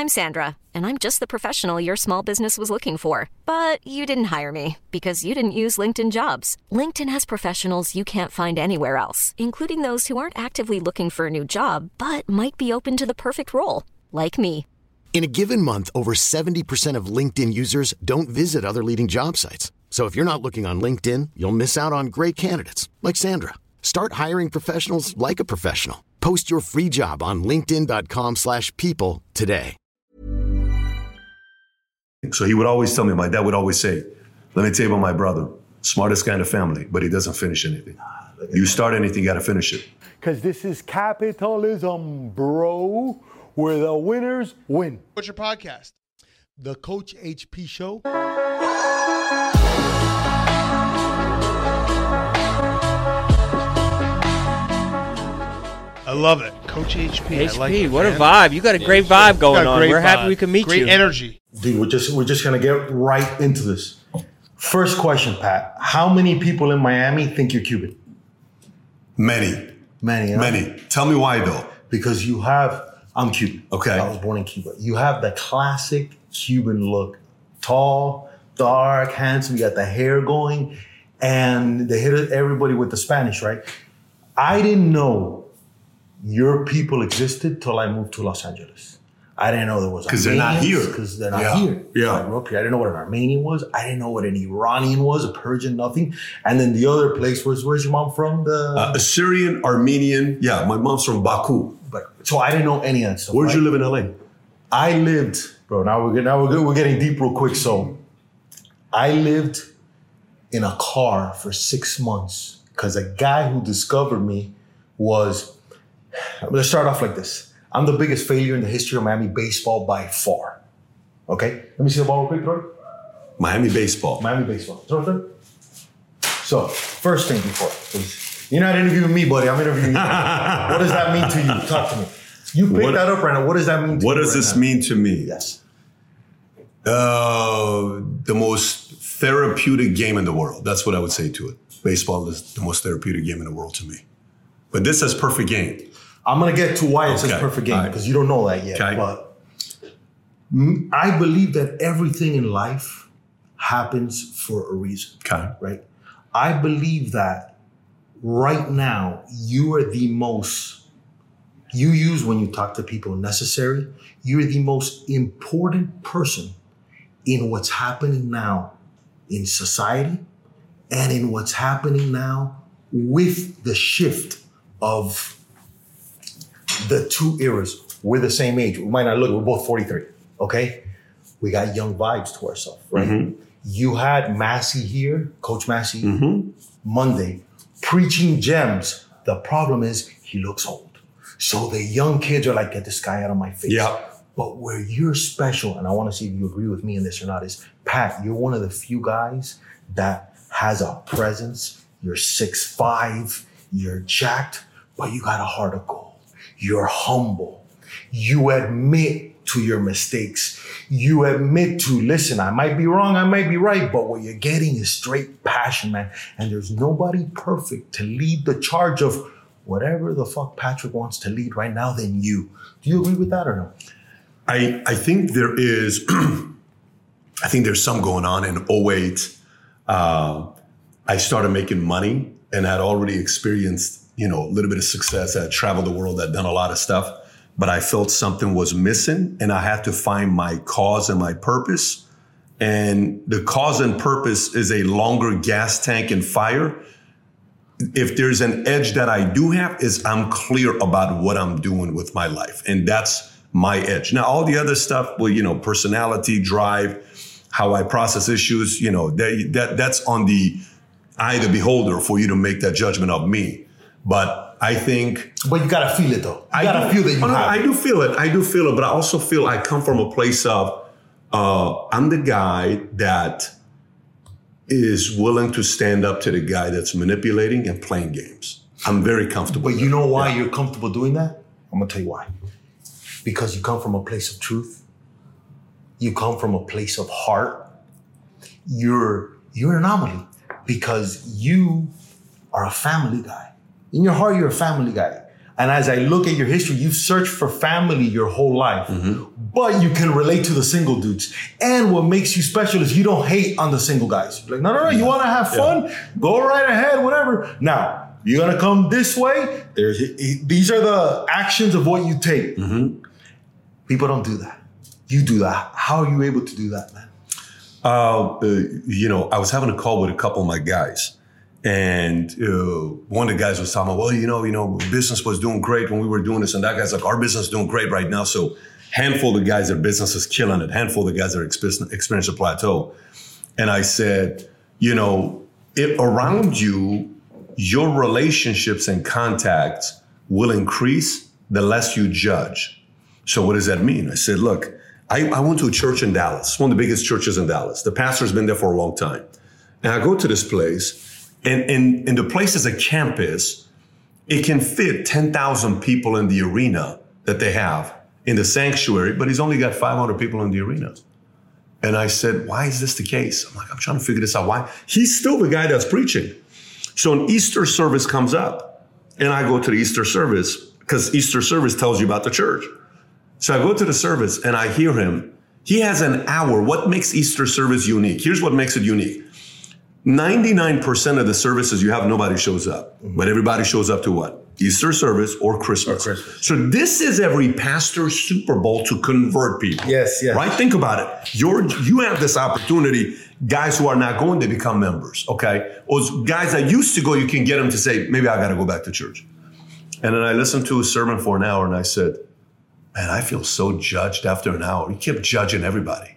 I'm Sandra, and I'm just the professional your small business was looking for. But you didn't hire me because you didn't use LinkedIn Jobs. LinkedIn has professionals you can't find anywhere else, including those who aren't actively looking for a new job, but might be open to the perfect role, like me. In a given month, over 70% of LinkedIn users don't visit other leading job sites. So if you're not looking on LinkedIn, you'll miss out on great candidates like Sandra. Start hiring professionals like a professional. Post your free job on linkedin.com/people today. So he would always tell me, my dad would always say, let me tell you about my brother, smartest guy in the family, but he doesn't finish anything. You start anything, you got to finish it. Because this is capitalism, bro, where the winners win. What's your podcast? The Coach HP Show. I love it. Coach HP. HP, I like it, what man. a vibe. You got a great vibe going on. We're happy we can meet you. Great energy. Dude, we're just going to get right into this. First question, Pat. How many people in Miami think you're Cuban? Many. Many, huh? Many. Tell me why, though. Because I'm Cuban. Okay. I was born in Cuba. You have the classic Cuban look. Tall, dark, handsome. You got the hair going. And they hit everybody with the Spanish, right? I didn't know your people existed till I moved to Los Angeles. I didn't know there was because they're not here. Because they're not here. Yeah. I grew up here. I didn't know what an Armenian was. I didn't know what an Iranian was, a Persian, nothing. And then the other place was, where's your mom from? Assyrian, Armenian. Yeah, my mom's from Baku. So I didn't know any of that stuff. Where'd you live in LA? I lived, bro. Now we're getting deep real quick. So I lived in a car for 6 months because a guy who discovered me was. Let's start off like this. I'm the biggest failure in the history of Miami baseball by far. Okay? Let me see the ball real quick, Troy. Miami baseball. Throw it. So, first thing before, please. You're not interviewing me, buddy. I'm interviewing you. What does that mean to you? Talk to me. You picked that up right now. What does that mean to you? What does this mean to me? Yes. The most therapeutic game in the world. That's what I would say to it. Baseball is the most therapeutic game in the world to me. But this says perfect game. I'm going to get to why it says perfect game because you don't know that yet. Okay. But I believe that everything in life happens for a reason. Okay. Right? I believe that right now you are the most, you use when you talk to people necessary, you're the most important person in what's happening now in society and in what's happening now with the shift of the two eras. We're the same age. We might not look, we're both 43, okay? We got young vibes to ourselves, right? Mm-hmm. You had Massey here, Coach Massey, Monday, preaching gems. The problem is he looks old. So the young kids are like, get this guy out of my face. Yeah. But where you're special, and I want to see if you agree with me in this or not, is, Pat, you're one of the few guys that has a presence. You're 6'5", you're jacked, but you got a heart of gold. You're humble. You admit to your mistakes. You admit to, listen, I might be wrong, I might be right, but what you're getting is straight passion, man. And there's nobody perfect to lead the charge of whatever the fuck Patrick wants to lead right now than you. Do you agree with that or no? I think there is, I think there's some going on in 2008. I started making money and had already experienced a little bit of success. I traveled the world, I'd done a lot of stuff, but I felt something was missing and I had to find my cause and my purpose. And the cause and purpose is a longer gas tank and fire. If there's an edge that I do have is I'm clear about what I'm doing with my life. And that's my edge. Now, all the other stuff, well, personality, drive, how I process issues, that's on the eye of the beholder for you to make that judgment of me. But I think... But you got to feel it, though. You got to feel that you have it. I do feel it. But I also feel I come from a place of I'm the guy that is willing to stand up to the guy that's manipulating and playing games. I'm very comfortable. But you know why you're comfortable doing that? I'm going to tell you why. Because you come from a place of truth. You come from a place of heart. You're an anomaly because you are a family guy. In your heart, you're a family guy. And as I look at your history, you've searched for family your whole life. Mm-hmm. but you can relate to the single dudes. And what makes you special is you don't hate on the single guys. You're like, no, you want to have fun? Go right ahead, whatever. Now, you're going to come this way. These are the actions of what you take. Mm-hmm. People don't do that. You do that. How are you able to do that, man? I was having a call with a couple of my guys. And one of the guys was telling me, well, business was doing great when we were doing this. And that guy's like, our business is doing great right now. So handful of guys, their business is killing it. Handful of guys are experiencing a plateau. And I said, around you, your relationships and contacts will increase the less you judge. So what does that mean? I said, look, I went to a church in Dallas, one of the biggest churches in Dallas. The pastor's been there for a long time. And I go to this place. And the place is a campus. It can fit 10,000 people in the arena that they have in the sanctuary, but he's only got 500 people in the arena. And I said, why is this the case? I'm trying to figure this out. Why? He's still the guy that's preaching. So an Easter service comes up, and I go to the Easter service because Easter service tells you about the church. So I go to the service, and I hear him. He has an hour. What makes Easter service unique? Here's what makes it unique. 99% of the services you have, nobody shows up. Mm-hmm. But everybody shows up to what? Easter service or Christmas. So this is every pastor's Super Bowl to convert people. Yes. Right? Think about it. You have this opportunity. Guys who are not going to become members, okay? Or guys that used to go, you can get them to say, maybe I got to go back to church. And then I listened to a sermon for an hour and I said, man, I feel so judged after an hour. You kept judging everybody.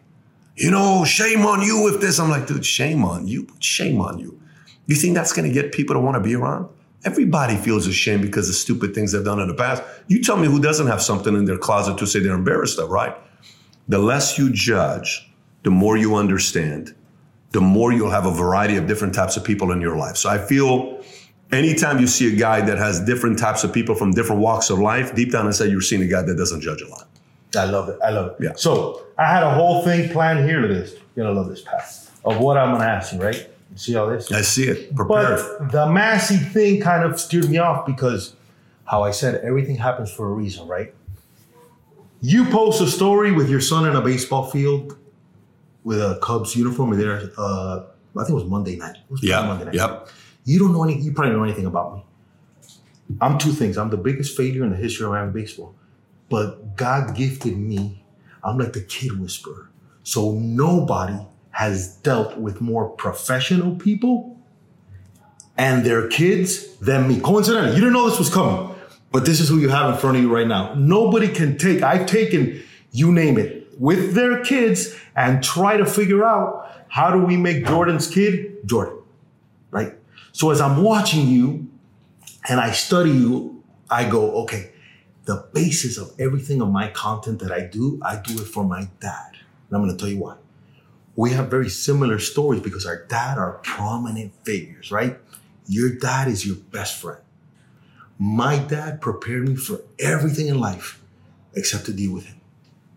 Shame on you with this. I'm like, dude, shame on you. Shame on you. You think that's going to get people to want to be around? Everybody feels ashamed because of stupid things they've done in the past. You tell me who doesn't have something in their closet to say they're embarrassed of, right? The less you judge, the more you understand, the more you'll have a variety of different types of people in your life. So I feel anytime you see a guy that has different types of people from different walks of life, deep down inside, you're seeing a guy that doesn't judge a lot. I love it. Yeah. So I had a whole thing planned here to this. You're going to love this, Pat, of what I'm going to ask you, right? You see all this? I see it. Prepared. But the Massey thing kind of steered me off because how I said everything happens for a reason, right? You post a story with your son in a baseball field with a Cubs uniform. And there, I think it was Monday night. Monday night. Yep. You probably don't know anything about me. I'm two things. I'm the biggest failure in the history of Miami baseball. But God gifted me. I'm like the kid whisperer. So nobody has dealt with more professional people and their kids than me. Coincidentally, you didn't know this was coming, but this is who you have in front of you right now. Nobody can I've taken, you name it, with their kids and try to figure out how do we make Jordan's kid Jordan, right? So as I'm watching you and I study you, I go, okay, the basis of everything of my content that I do it for my dad. And I'm going to tell you why. We have very similar stories because our dad are prominent figures, right? Your dad is your best friend. My dad prepared me for everything in life except to deal with him.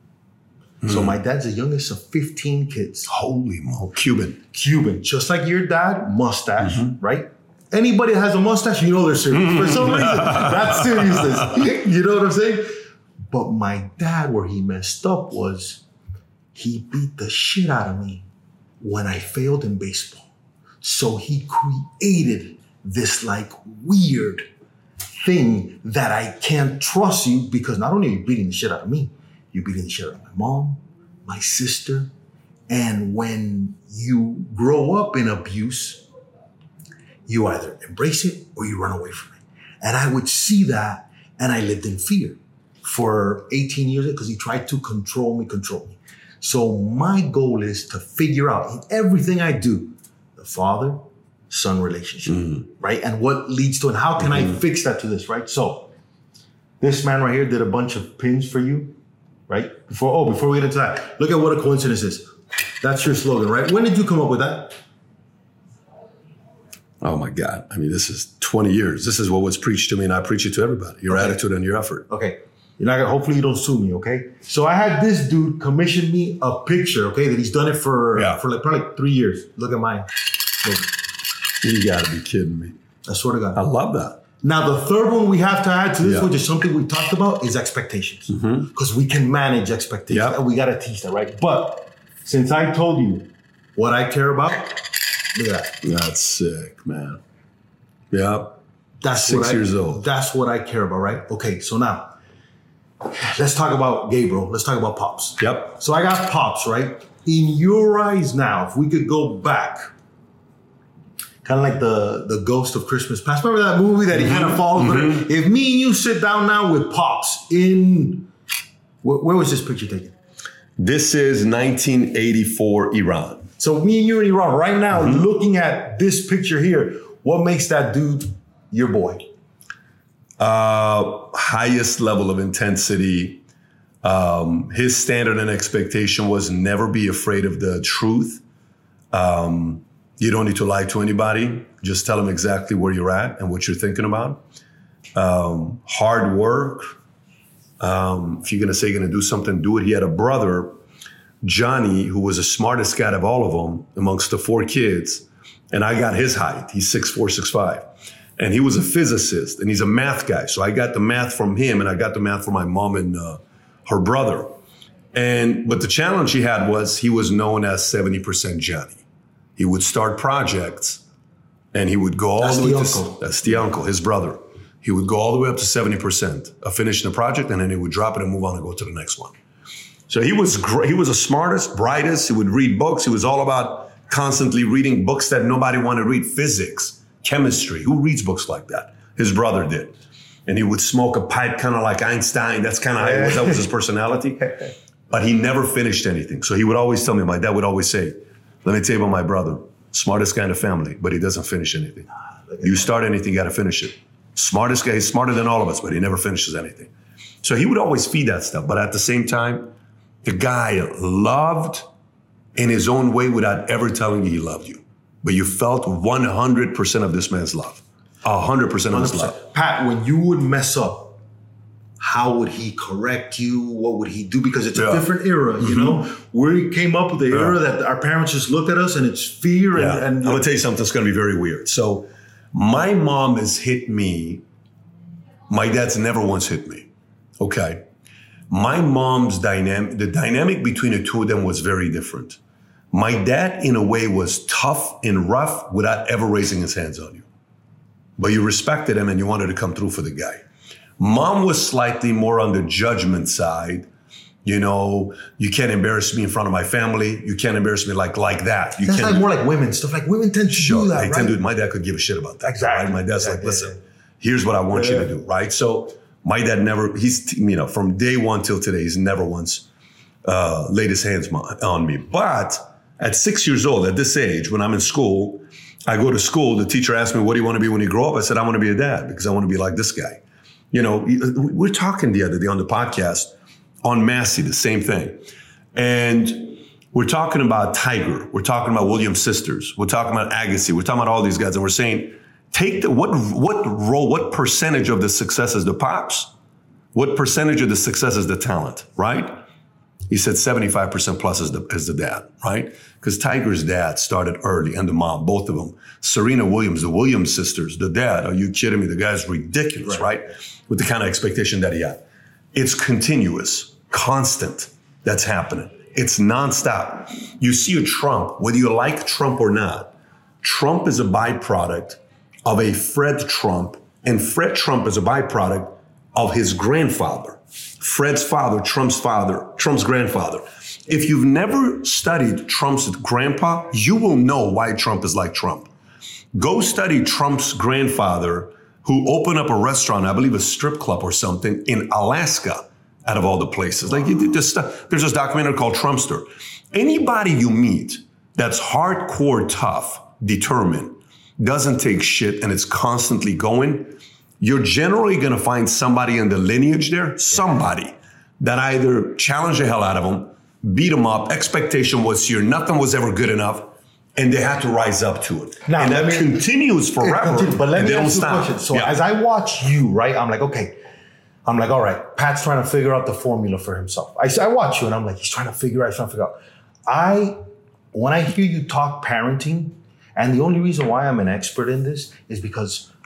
So my dad's the youngest of 15 kids. Holy moly. Cuban. Just like your dad, mustache, right? Anybody that has a mustache, you know they're serious. For some reason, that's seriousness. You know what I'm saying? But my dad, where he messed up was he beat the shit out of me when I failed in baseball. So he created this like weird thing that I can't trust you because not only are you beating the shit out of me, you're beating the shit out of my mom, my sister. And when you grow up in abuse, you either embrace it or you run away from it. And I would see that and I lived in fear for 18 years because he tried to control me. So my goal is to figure out in everything I do, the father-son relationship, right? And what leads to it. How can I fix that to this, right? So this man right here did a bunch of pins for you, right? Before we get into that, look at what a coincidence is. That's your slogan, right? When did you come up with that? Oh my God. I mean, this is 20 years. This is what was preached to me and I preach it to everybody. Your attitude and your effort. Okay. Hopefully you don't sue me, okay? So I had this dude commission me a picture, okay, that he's done it for probably 3 years. Look at mine. You gotta be kidding me. I swear to God. I love that. Now, the third one we have to add to this, which is something we talked about, is expectations. Because we can manage expectations and we got to teach that, right? But since I told you what I care about, look at that. That's sick, man. Yeah. That's 6 years old. That's what I care about, right? Okay, so now, let's talk about Gabriel. Let's talk about Pops. Yep. So I got Pops, right? In your eyes now, if we could go back, kind of like the Ghost of Christmas Past. Remember that movie that he kind of falls? If me and you sit down now with Pops in, where was this picture taken? This is 1984 Iran. So me and you in Iran right now, looking at this picture here, what makes that dude your boy? Highest level of intensity. His standard and expectation was never be afraid of the truth. You don't need to lie to anybody. Just tell them exactly where you're at and what you're thinking about. Hard work. If you're going to say you're going to do something, do it. He had a brother, Johnny, who was the smartest guy of all of them amongst the 4 kids. And I got his height. He's 6'4", 6'5". And he was a physicist and he's a math guy. So I got the math from him and I got the math from my mom and her brother. But the challenge he had was he was known as 70% Johnny. He would start projects and he would go all the way to, that's the uncle, his brother. He would go all the way up to 70% of finishing the project and then he would drop it and move on and go to the next one. So he was great. He was the smartest, brightest. He would read books. He was all about constantly reading books that nobody wanted to read. Physics, chemistry. Who reads books like that? His brother did. And he would smoke a pipe kind of like Einstein. That's kind of how he was. That was his personality. But he never finished anything. So he would always tell me, my dad would always say, let me tell you about my brother. Smartest guy in the family, but he doesn't finish anything. You start anything, you got to finish it. Smartest guy, he's smarter than all of us, but he never finishes anything. So he would always feed that stuff. But at the same time, the guy loved in his own way without ever telling you he loved you. But you felt 100% of this man's love. 100% of his love. Pat, when you would mess up, how would he correct you? What would he do? Because it's a different era, you know? We came up with the era that our parents just looked at us and it's fear. And I'm going to tell you something that's going to be very weird. So my mom has hit me. My dad's never once hit me. Okay. My mom's the dynamic between the two of them was very different. My dad, in a way, was tough and rough without ever raising his hands on you. But you respected him and you wanted to come through for the guy. Mom was slightly more on the judgment side. You know, you can't embarrass me in front of my family. You can't embarrass me like that. That's like more like women. Stuff like women tend to do that, right? My dad could give a shit about that. Exactly. Right? My dad's like, listen, here's what I want you to do, right? So my dad from day one till today, he's never once laid his hands on me. But at 6 years old, at this age, when I'm in school, I go to school, the teacher asked me, what do you want to be when you grow up? I said, I want to be a dad because I want to be like this guy. You know, we're talking the other day on the podcast on Massey, the same thing. And we're talking about Tiger. We're talking about Williams sisters. We're talking about Agassi. We're talking about all these guys. And we're saying, what percentage of the success is the Pops? What percentage of the success is the talent, right? He said 75% plus is the dad, right? Because Tiger's dad started early and the mom, both of them. Serena Williams, the Williams sisters, the dad, are you kidding me? The guy's ridiculous, right? With the kind of expectation that he had. It's continuous, constant, that's happening. It's nonstop. You see a Trump, whether you like Trump or not, Trump is a byproduct of a Fred Trump, and Fred Trump is a byproduct of his grandfather. Fred's father, Trump's grandfather. If you've never studied Trump's grandpa, you will know why Trump is like Trump. Go study Trump's grandfather, who opened up a restaurant, I believe a strip club or something, in Alaska, out of all the places. Like, there's this documentary called Trumpster. Anybody you meet that's hardcore tough, determined, doesn't take shit, and it's constantly going, you're generally going to find somebody in the lineage there, somebody that either challenged the hell out of them, beat them up, expectation was here, nothing was ever good enough, and they had to rise up to it. Now, and that continues forever, but let me they don't ask you a stop. question. So as I watch you, right, I'm like, all right, Pat's trying to figure out the formula for himself. I watch you and I'm like, he's trying to figure out. When I hear you talk parenting, and the only reason why I'm an expert in this is because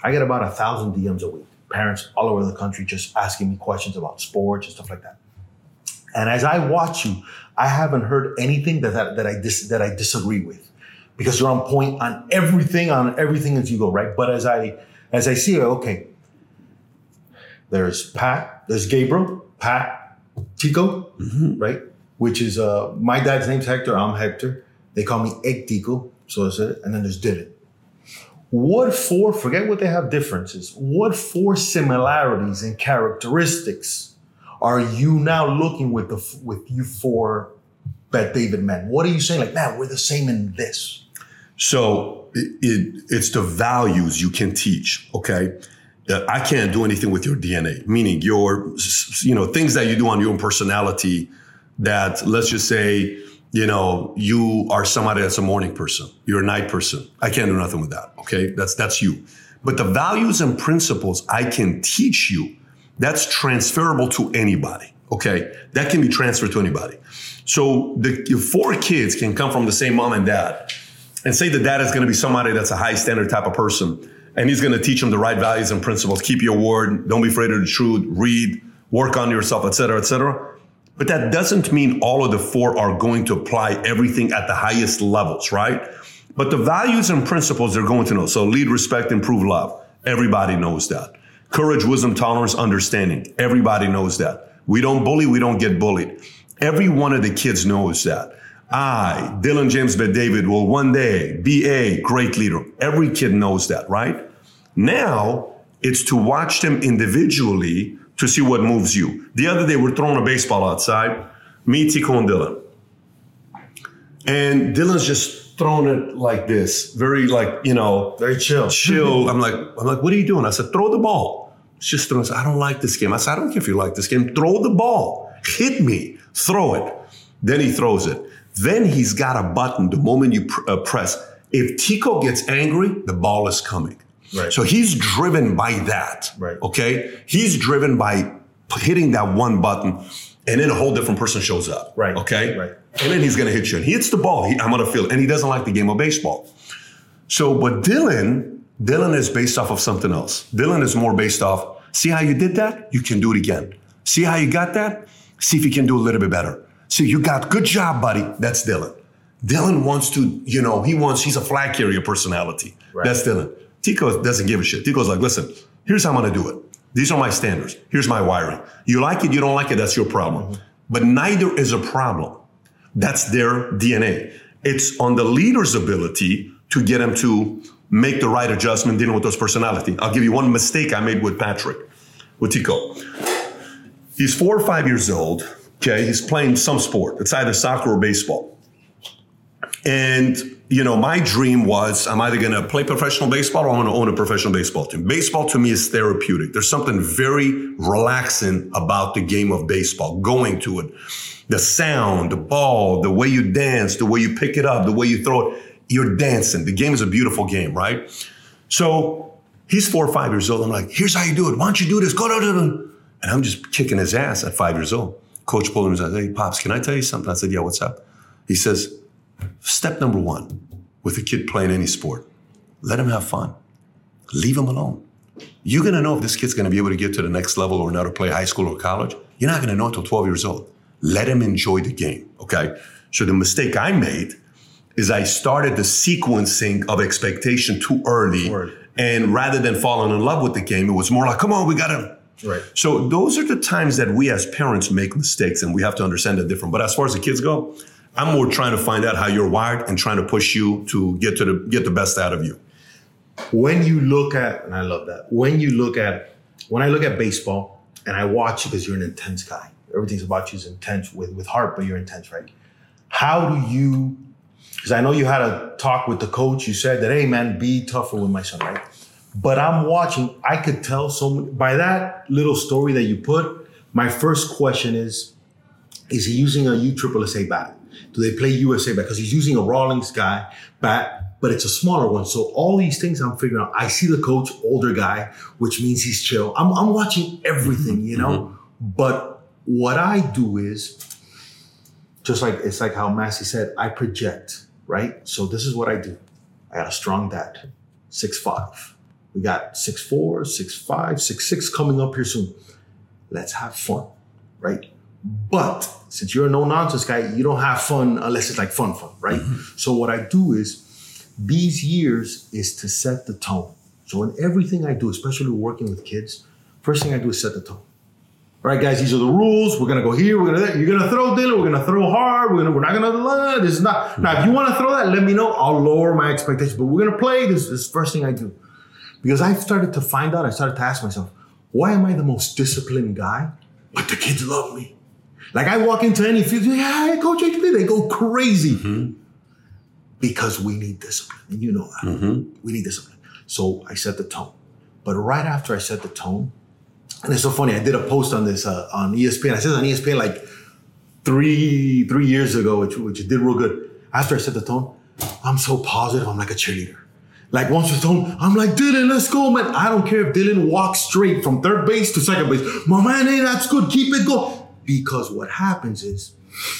I get about 1,000 DMs a week. Parents all over the country just asking me questions about sports and stuff like that. And as I watch you, I haven't heard anything that I disagree with, because you're on point on everything as you go, right? But as I see it, okay, there's Pat, there's Gabriel, Pat, Tico, right? Which is my dad's name's Hector, I'm Hector. They call me Egg Tico, so that's it. And then there's Dylan. Forget what they have differences. What 4 similarities and characteristics are you now looking with you 4 Bet David men? What are you saying? Like, man, we're the same in this. So it's the values you can teach. Okay. I can't do anything with your DNA, meaning your, things that you do on your own personality that, let's just say, you are somebody that's a morning person. You're a night person. I can't do nothing with that. Okay. That's you. But the values and principles I can teach you, that's transferable to anybody. Okay. That can be transferred to anybody. So your 4 kids can come from the same mom and dad, and say the dad is going to be somebody that's a high standard type of person. And he's going to teach them the right values and principles. Keep your word. Don't be afraid of the truth. Read, work on yourself, et cetera, et cetera. But that doesn't mean all of the 4 are going to apply everything at the highest levels, right? But the values and principles they're going to know. So lead, respect, improve, love. Everybody knows that. Courage, wisdom, tolerance, understanding. Everybody knows that. We don't bully. We don't get bullied. Every one of the kids knows that. I, Dylan James Bet David, will one day be a great leader. Every kid knows that, right? Now, it's to watch them individually to see what moves you. The other day, we're throwing a baseball outside, me, Tico, and Dylan. And Dylan's just throwing it like this, very very chill. Chill. I'm like, what are you doing? I said, throw the ball. It's just throwing. I don't like this game. I said, I don't care if you like this game. Throw the ball. Hit me. Throw it. Then he throws it. Then he's got a button the moment you press. If Tico gets angry, the ball is coming. Right. So he's driven by that. Right. Okay? He's driven by hitting that one button, and then a whole different person shows up. Right. Okay? Right. And then he's going to hit you. And he hits the ball. I'm going to feel it. And he doesn't like the game of baseball. So, but Dylan is based off of something else. Dylan is more based off, see how you did that? You can do it again. See how you got that? See if you can do a little bit better. See, you got, good job, buddy. That's Dylan. Dylan wants to, he's a flag carrier personality. Right. That's Dylan. Tico doesn't give a shit. Tico's like, listen, here's how I'm going to do it. These are my standards. Here's my wiring. You like it, you don't like it, that's your problem. Mm-hmm. But neither is a problem. That's their DNA. It's on the leader's ability to get them to make the right adjustment dealing with those personality. I'll give you one mistake I made with Tico. He's 4 or 5 years old. Okay, he's playing some sport. It's either soccer or baseball. And, my dream was I'm either going to play professional baseball or I'm going to own a professional baseball team. Baseball to me is therapeutic. There's something very relaxing about the game of baseball, going to it. The sound, the ball, the way you dance, the way you pick it up, the way you throw it, you're dancing. The game is a beautiful game, right? So he's 4 or 5 years old. I'm like, here's how you do it. Why don't you do this? Go. And I'm just kicking his ass at 5 years old. Coach pulled him and said, hey, Pops, can I tell you something? I said, yeah, what's up? He says, step number 1 with a kid playing any sport, let him have fun. Leave him alone. You're going to know if this kid's going to be able to get to the next level or not, to play high school or college. You're not going to know until 12 years old. Let him enjoy the game, okay? So the mistake I made is I started the sequencing of expectation too early. Word. And rather than falling in love with the game, it was more like, come on, we got to. Right. So those are the times that we as parents make mistakes, and we have to understand that different. But as far as the kids go, I'm more trying to find out how you're wired and trying to push you to get the best out of you. When you look at, and I love that, when I look at baseball and I watch you, because you're an intense guy, everything's about you is intense with heart, but you're intense, right? How do you, because I know you had a talk with the coach, you said that, hey man, be tougher with my son, right? But I'm watching, I could tell by that little story that you put, my first question is he using a USSSA bat? Do they play USA bat? Because he's using a Rawlings guy bat, but it's a smaller one. So all these things I'm figuring out. I see the coach, older guy, which means he's chill. I'm watching everything, Mm-hmm. But what I do is, it's like how Massey said, I project, right? So this is what I do. I got a strong dad, 6'5", We got 6'4", 6'5", 6'6" coming up here soon. Let's have fun, right? But since you're a no-nonsense guy, you don't have fun unless it's like fun, right? Mm-hmm. So what I do is, these years is to set the tone. So in everything I do, especially working with kids, first thing I do is set the tone. All right, guys, these are the rules. We're gonna go here. We're gonna. You're gonna throw, Dylan. We're gonna throw hard. We're not gonna. This is not. Now, if you want to throw that, let me know. I'll lower my expectations. But we're gonna play. This is the first thing I do, because I started to find out. I started to ask myself, why am I the most disciplined guy, but the kids love me? Like I walk into any field, hey, Coach HP, they go crazy because we need discipline, and you know that we need discipline. So I set the tone, but right after I set the tone. And it's so funny. I did a post on this on ESPN. I said on ESPN like three years ago, which did real good. After I set the tone, I'm so positive. I'm like a cheerleader. Like once the tone, I'm like, Dylan, let's go, man. I don't care if Dylan walks straight from third base to second base. My man, hey, that's good. Keep it going. Because what happens is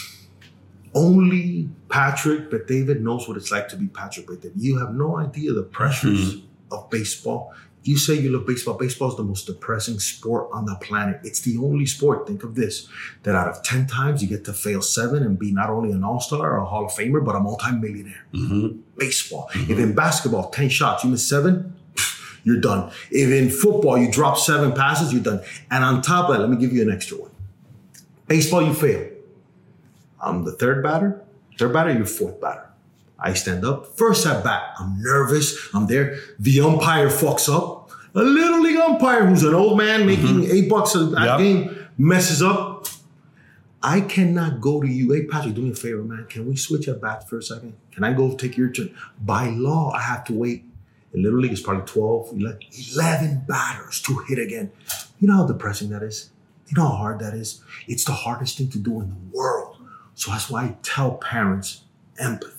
only Patrick Bet-David knows what it's like to be Patrick Bet-David. You have no idea the pressures of baseball. You say you love baseball. Baseball is the most depressing sport on the planet. It's the only sport, think of this, that out of 10 times you get to fail 7 and be not only an all-star or a Hall of Famer, but a multi-millionaire. Baseball. If in basketball, 10 shots, you miss 7, you're done. If in football, you drop 7 passes, you're done. And on top of that, let me give you an extra one. Baseball, you fail. I'm the third batter, you're fourth batter. I stand up, first at bat. I'm nervous. I'm there. The umpire fucks up. A little league umpire who's an old man making $8 a game messes up. I cannot go to you. Hey, Patrick, do me a favor, man. Can we switch at bat for a second? Can I go take your turn? By law, I have to wait. In Little League, it's probably 12, 11 batters to hit again. You know how depressing that is? You know how hard that is? It's the hardest thing to do in the world. So that's why I tell parents, empathy.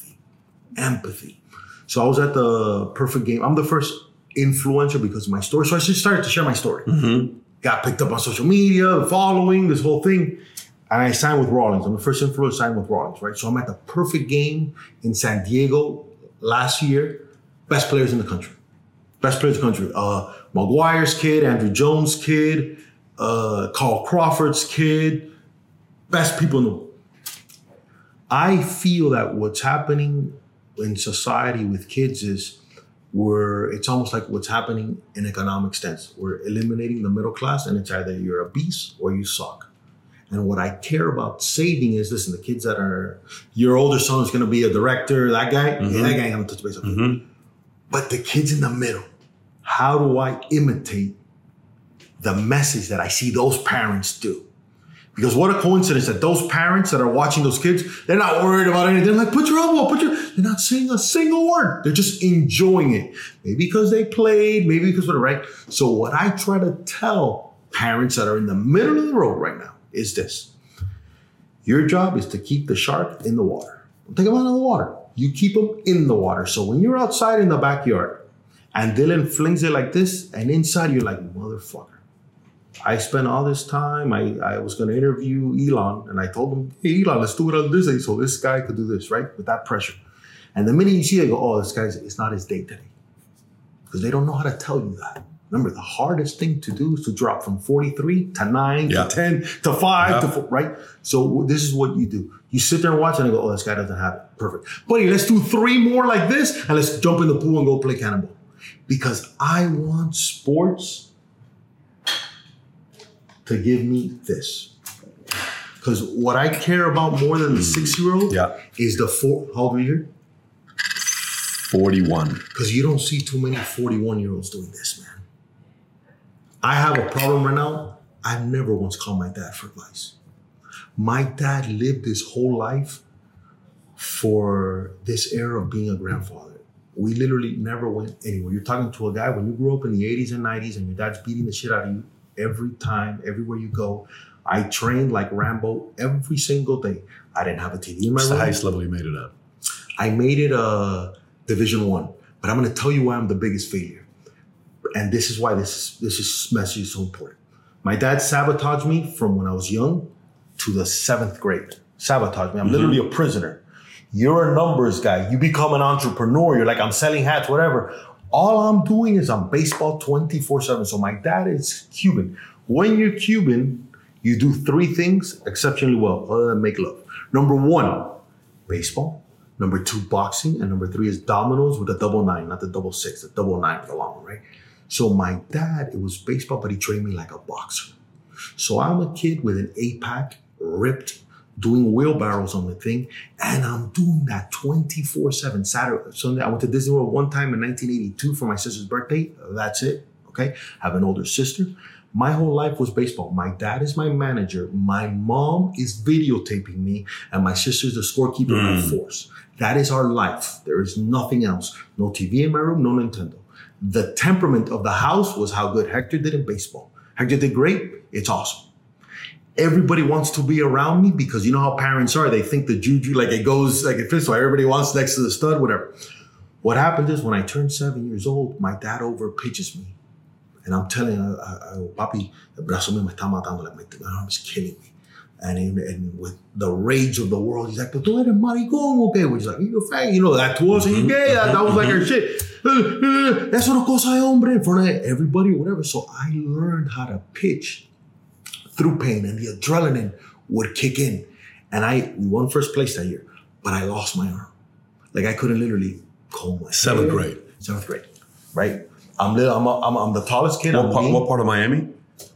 So I was at the perfect game. I'm the first influencer because of my story. So I just started to share my story. Got picked up on social media, following, this whole thing. And I signed with Rawlings. I'm the first influencer signed with Rawlings, right? So I'm at the perfect game in San Diego last year. Best players in the country. Maguire's kid, Andrew Jones' kid, Carl Crawford's kid. Best people in the world. I feel that what's happening in society with kids is it's almost like what's happening in economic sense. We're eliminating the middle class, and it's either you're a beast or you suck. And what I care about saving is, listen, the kids that are, your older son is going to be a director, that guy, that guy ain't going to touch base. But the kids in the middle, how do I imitate the message that I see those parents do? Because what a coincidence that those parents that are watching those kids, they're not worried about anything. They're like, put your elbow, they're not saying a single word. They're just enjoying it. Maybe because they played, maybe because of the right. So what I try to tell parents that are in the middle of the road right now is this. Your job is to keep the shark in the water. Don't take them out of the water. You keep them in the water. So when you're outside in the backyard and Dylan flings it like this, and inside you're like, motherfucker. I spent all this time. I was going to interview Elon, and I told him, hey, Elon, let's do it on this day so this guy could do this, right? With that pressure. And the minute you see it, go, oh, this guy's, it's not his day today. Because they don't know how to tell you that. Remember, the hardest thing to do is to drop from 43 to 9 to 10 to 5 to 4, right? So this is what you do. You sit there and watch and you go, oh, this guy doesn't have it. Perfect. Buddy, let's do 3 more like this, and let's jump in the pool and go play cannonball. Because I want sports to give me this. Because what I care about more than the 6-year-old is the 4. How old are you here? 41. Because you don't see too many 41-year-olds doing this, man. I have a problem right now. I've never once called my dad for advice. My dad lived his whole life for this era of being a grandfather. We literally never went anywhere. You're talking to a guy when you grew up in the 80s and 90s and your dad's beating the shit out of you every time, everywhere you go. I trained like Rambo every single day. I didn't have a TV in my room. What's the highest level you made it at? I made it Division 1. But I'm going to tell you why I'm the biggest failure. And this is why this message is so important. My dad sabotaged me from when I was young to the 7th grade. Sabotaged me. I'm literally a prisoner. You're a numbers guy. You become an entrepreneur. You're like, I'm selling hats, whatever. All I'm doing is I'm baseball 24/7. So my dad is Cuban. When you're Cuban, you do 3 things exceptionally well, other than make love. Number 1, baseball. Number 2, boxing. And number 3 is dominoes with a 99, not the 66, the 99 with the long one, right? So my dad, it was baseball, but he trained me like a boxer. So I'm a kid with an 8-pack, ripped, doing wheelbarrows on the thing, and I'm doing that 24/7. Saturday, Sunday. I went to Disney World one time in 1982 for my sister's birthday. That's it. Okay. I have an older sister. My whole life was baseball. My dad is my manager. My mom is videotaping me, and my sister's the scorekeeper at Force. That is our life. There is nothing else. No TV in my room, no Nintendo. The temperament of the house was how good Hector did in baseball. Hector did great. It's awesome. Everybody wants to be around me because you know how parents are. They think the juju, like it goes, like it fits. So everybody wants next to the stud, whatever. What happened is when I turned 7 years old, my dad over pitches me. And I'm telling Papi, el brazo me está matando, like my arm is killing me. And with the rage of the world, he's like, "Pero tú eres maricón, okay?" Which is like, "You're fat," you know, that to us, you gay. That was like our shit. That's una cosa de hombre in front of everybody, whatever. So I learned how to pitch through pain, and the adrenaline would kick in. And we won first place that year, but I lost my arm. Like I couldn't literally comb my Seventh grade, right? I'm the tallest kid. What part of Miami?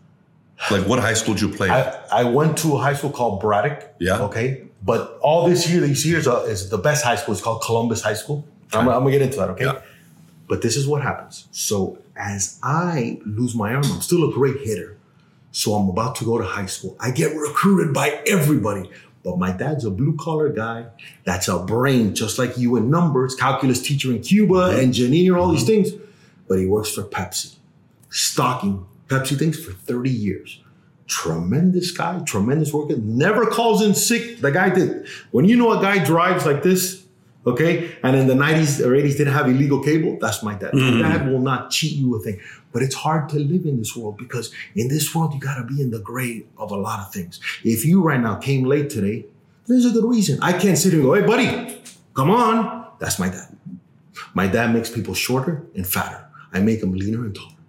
Like what high school did you play at? I went to a high school called Braddock. Yeah. Okay. But all this year that you see here is the best high school. It's called Columbus High School. I'm gonna get into that, okay? Yeah. But this is what happens. So as I lose my arm, I'm still a great hitter. So I'm about to go to high school. I get recruited by everybody. But my dad's a blue-collar guy. That's a brain, just like you in numbers, calculus teacher in Cuba, engineer, all these things. But he works for Pepsi, stocking Pepsi things for 30 years. Tremendous guy, tremendous worker, never calls in sick. The guy did. When you know a guy drives like this, okay, and in the 90s or 80s didn't have illegal cable, that's my dad. My dad will not cheat you a thing. But it's hard to live in this world because in this world, you got to be in the gray of a lot of things. If you right now came late today, there's a good reason. I can't sit here and go, "Hey, buddy, come on." That's my dad. My dad makes people shorter and fatter. I make them leaner and taller.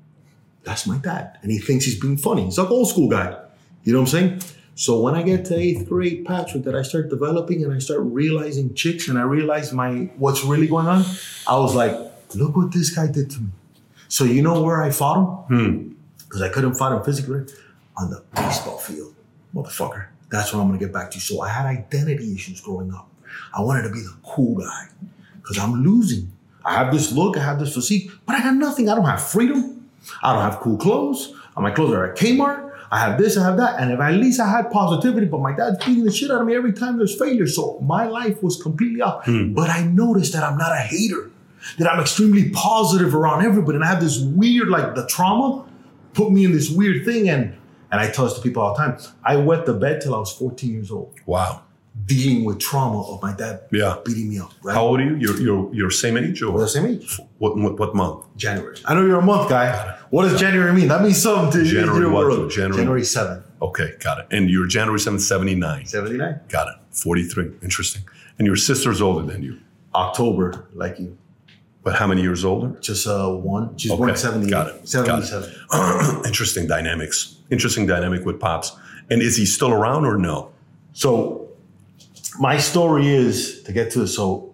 That's my dad. And he thinks he's being funny. He's like old school guy. You know what I'm saying? So when I get to 8th grade, Patrick, that I start developing and I start realizing chicks and I realize what's really going on, I was like, look what this guy did to me. So you know where I fought him? Because I couldn't fight him physically. On the baseball field. Motherfucker. That's what I'm going to get back to. So I had identity issues growing up. I wanted to be the cool guy because I'm losing. I have this look, I have this physique, but I got nothing. I don't have freedom. I don't have cool clothes. My clothes are at Kmart. I have this, I have that. And if at least I had positivity, but my dad's beating the shit out of me every time there's failure. So my life was completely off. But I noticed that I'm not a hater, that I'm extremely positive around everybody. And I have this weird, like the trauma put me in this weird thing. And I tell this to people all the time. I wet the bed till I was 14 years old. Wow. Dealing with trauma of my dad beating me up. Right? How old are you? You're same age? Or? We're the same age. What month? January. I know you're a month guy. What does January mean? That means something to you. January what? January 7th. Okay, got it. And you're January 7th, 79. 79. Got it. 43. Interesting. And your sister's older than you? October, like you. But how many years older? Just one. She's born 78. Got it. 77. Got it. Interesting dynamics. Interesting dynamic with Pops. And is he still around or no? So my story is, to get to it, so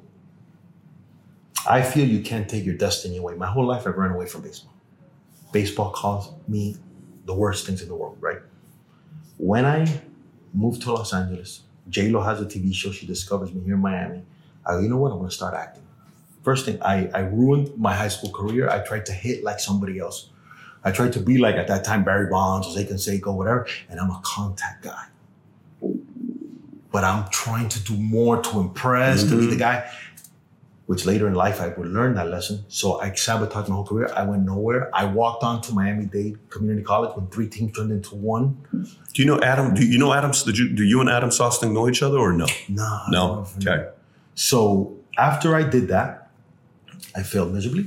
I feel you can't take your destiny away. My whole life I've run away from baseball. Baseball caused me the worst things in the world, right? When I moved to Los Angeles, J-Lo has a TV show. She discovers me here in Miami. I go, you know what? I'm going to start acting. First thing, I ruined my high school career. I tried to hit like somebody else. I tried to be like, at that time, Barry Bonds, Jose Canseco, whatever, and I'm a contact guy. But I'm trying to do more to impress, to be the guy, which later in life I would learn that lesson. So I sabotaged my whole career. I went nowhere. I walked on to Miami-Dade Community College when 3 teams turned into 1. Do you know Adam? Do you and Adam Sosnick know each other or no? No. Okay. So after I did that, I failed miserably.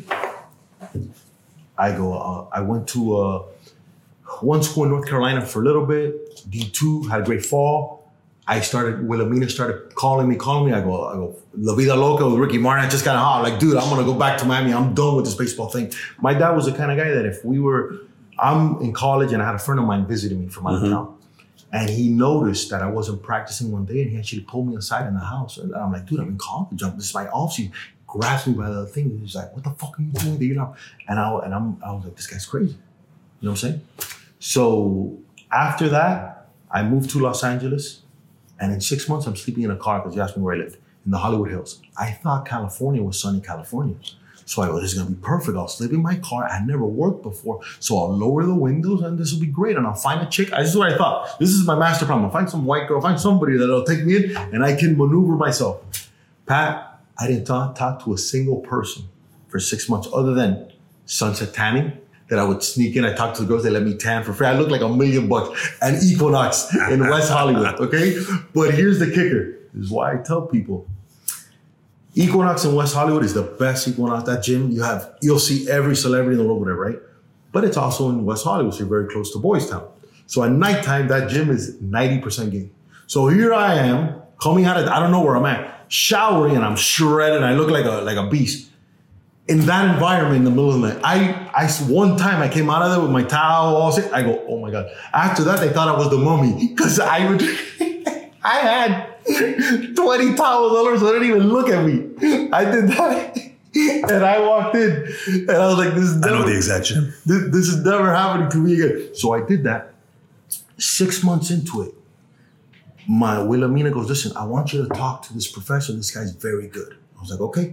I went to one school in North Carolina for a little bit, D2, had a great fall. Wilhelmina started calling me. I go, La Vida Loca with Ricky Martin. I just got hot. Like, dude, I'm going to go back to Miami. I'm done with this baseball thing. My dad was the kind of guy that I'm in college and I had a friend of mine visiting me from out of town. And he noticed that I wasn't practicing one day and he actually pulled me aside in the house. And I'm like, dude, I'm in college. This is my off season. Grabs me by the thing. He's like, what the fuck are you doing there? You know? And I was like, this guy's crazy. You know what I'm saying? So after that, I moved to Los Angeles. And in 6 months, I'm sleeping in a car because you asked me where I lived, in the Hollywood Hills. I thought California was sunny California. So I go, this is going to be perfect. I'll sleep in my car. I never worked before. So I'll lower the windows and this will be great. And I'll find a chick. This is what I thought. This is my master plan. I'll find some white girl, find somebody that'll take me in and I can maneuver myself. Pat, I didn't talk to a single person for 6 months other than sunset tanning. That I would sneak in. I talked to the girls. They let me tan for free. I look like $1 million and Equinox in West Hollywood. Okay. But here's the kicker. This is why I tell people Equinox in West Hollywood is the best Equinox. That gym you'll see every celebrity in the world with it, right? But it's also in West Hollywood. So you're very close to Boys Town. So at nighttime, that gym is 90% gay. So here I am coming out of, I don't know where I'm at, showering and I'm shredded. I look like a beast. In that environment in the middle of the night, one time I came out of there with my towel, all set. I go, oh my God. After that, they thought I was the mummy because I had 20 towels all over, so they didn't even look at me. I did that. And I walked in and I was like, I know the exact gym. This is never happening to me again. So I did that. 6 months into it, my Wilhelmina goes, listen, I want you to talk to this professor. This guy's very good. I was like, okay.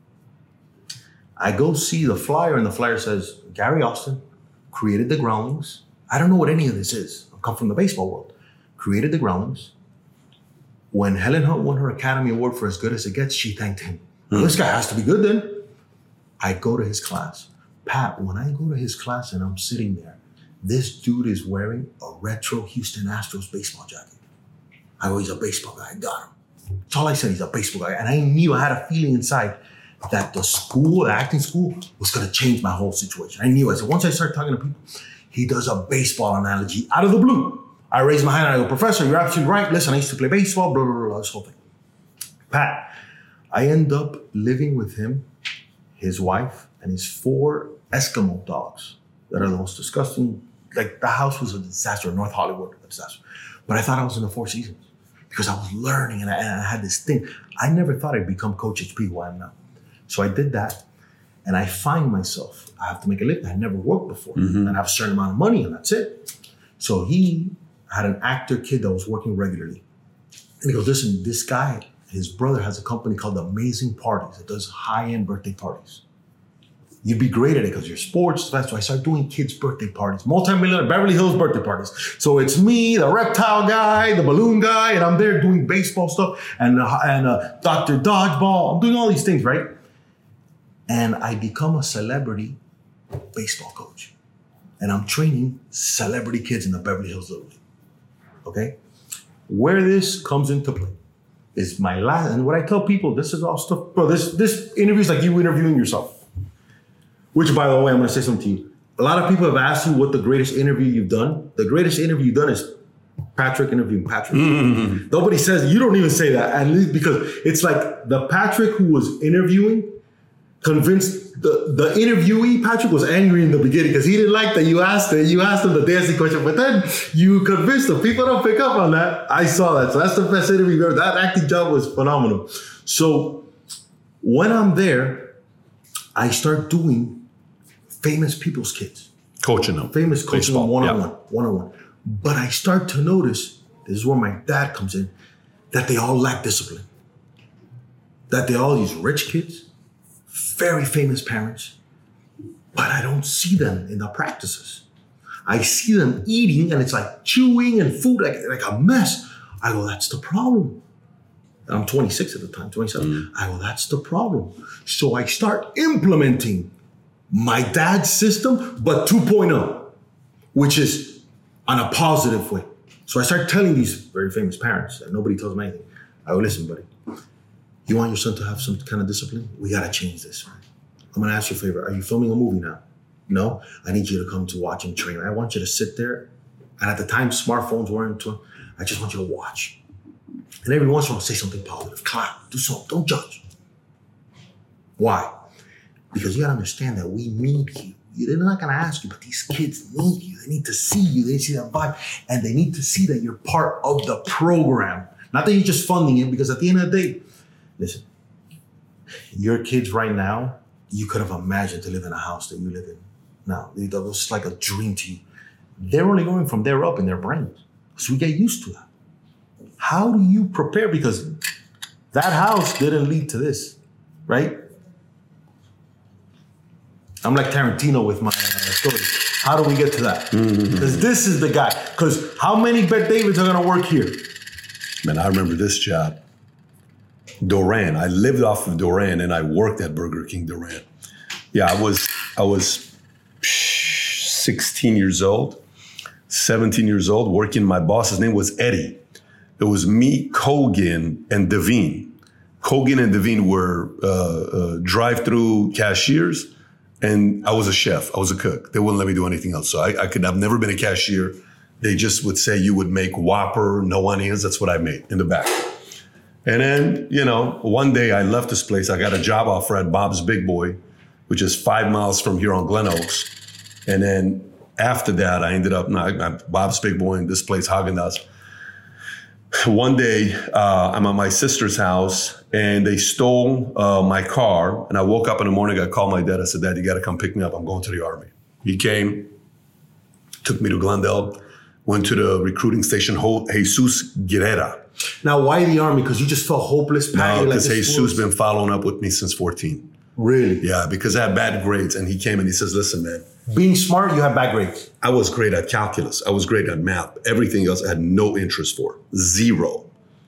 I go see the flyer and the flyer says, Gary Austin created the Groundlings. I don't know what any of this is. I come from the baseball world. Created the Groundlings. When Helen Hunt won her Academy Award for As Good As It Gets, she thanked him. Well, this guy has to be good then. I go to his class. Pat, when I go to his class and I'm sitting there, this dude is wearing a retro Houston Astros baseball jacket. I go, he's a baseball guy. I got him. That's all I said. He's a baseball guy. And I knew, I had a feeling inside that the acting school was going to change my whole situation. I knew. I said, once I start talking to people, he does a baseball analogy out of the blue. I raise my hand and I go, Professor, you're absolutely right. Listen, I used to play baseball, blah, blah, blah, this whole thing. Pat, I end up living with him, his wife, and his 4 Eskimo dogs that are the most disgusting. Like, the house was a disaster, North Hollywood, a disaster. But I thought I was in the Four Seasons because I was learning and I had this thing. I never thought I'd become Coach HP, who I am now. So I did that, and I find myself, I have to make a living. I never worked before, and I have a certain amount of money, and that's it. So he had an actor kid that was working regularly. And he goes, listen, this guy, his brother has a company called Amazing Parties that does high-end birthday parties. You'd be great at it because you're sports. That's why I started doing kids' birthday parties, multi-millionaire Beverly Hills birthday parties. So it's me, the reptile guy, the balloon guy, and I'm there doing baseball stuff and Dr. Dodgeball. I'm doing all these things, right? And I become a celebrity baseball coach. And I'm training celebrity kids in the Beverly Hills Little League. Okay? Where this comes into play is my last, and what I tell people, this is all stuff, bro, this interview is like you interviewing yourself. Which, by the way, I'm going to say something to you. A lot of people have asked you what the greatest interview you've done. The greatest interview you've done is Patrick interviewing Patrick. Mm-hmm. Nobody says, you don't even say that. And because it's like the Patrick who was interviewing convinced the interviewee, Patrick, was angry in the beginning because he didn't like that you asked him the dancing question, but then you convinced him. People don't pick up on that. I saw that. So that's the best interview ever. That acting job was phenomenal. So when I'm there, I start doing famous people's kids. Coaching them. Famous coaching them one-on-one. But I start to notice, this is where my dad comes in, that they all lack discipline. That they all these rich kids, very famous parents, but I don't see them in the practices. I see them eating and it's like chewing and food, like a mess. I go, that's the problem. I'm 26 at the time, 27. I go, that's the problem. So I start implementing my dad's system, but 2.0, which is on a positive way. So I start telling these very famous parents that nobody tells them anything. I go, listen, buddy, you want your son to have some kind of discipline? We got to change this, right? I'm going to ask you a favor. Are you filming a movie now? No? I need you to come to watch him train. I want you to sit there. And at the time, smartphones weren't. I just want you to watch. And every once in a while, say something positive. Clap, do something, don't judge. Why? Because you gotta understand that we need you. They're not gonna ask you, but these kids need you. They need to see you. They see that vibe. And they need to see that you're part of the program. Not that you're just funding it, because at the end of the day, listen, your kids right now, you could have imagined to live in a house that you live in now. It was like a dream to you. They're only going from there up in their brains. So we get used to that. How do you prepare? Because that house didn't lead to this, right? I'm like Tarantino with my story. How do we get to that? Because this is the guy. Because how many Bet Davids are going to work here? Man, I remember this job. Duran. I lived off of Duran and I worked at Burger King Duran. Yeah, I was 16 years old, 17 years old, working. My boss's name was Eddie. It was me, Kogan, and Devine. Kogan and Devine were drive-through cashiers, and I was a chef. I was a cook. They wouldn't let me do anything else. So I've never been a cashier. They just would say you would make Whopper, no onions. That's what I made in the back. And then, one day I left this place. I got a job offer at Bob's Big Boy, which is 5 miles from here on Glen Oaks. And then after that, I ended up at Bob's Big Boy in this place, Häagen-Dazs. One day, I'm at my sister's house and they stole my car. And I woke up in the morning, I called my dad. I said, Dad, you got to come pick me up. I'm going to the Army. He came, took me to Glendale, went to the recruiting station, Jesus Guerrera. Now, why the Army? Because you just felt hopeless? No, because Jesus been following up with me since 14. Really? Yeah, because I had bad grades. And he came and he says, listen, man. Being smart, you had bad grades. I was great at calculus. I was great at math. Everything else I had no interest for. Zero.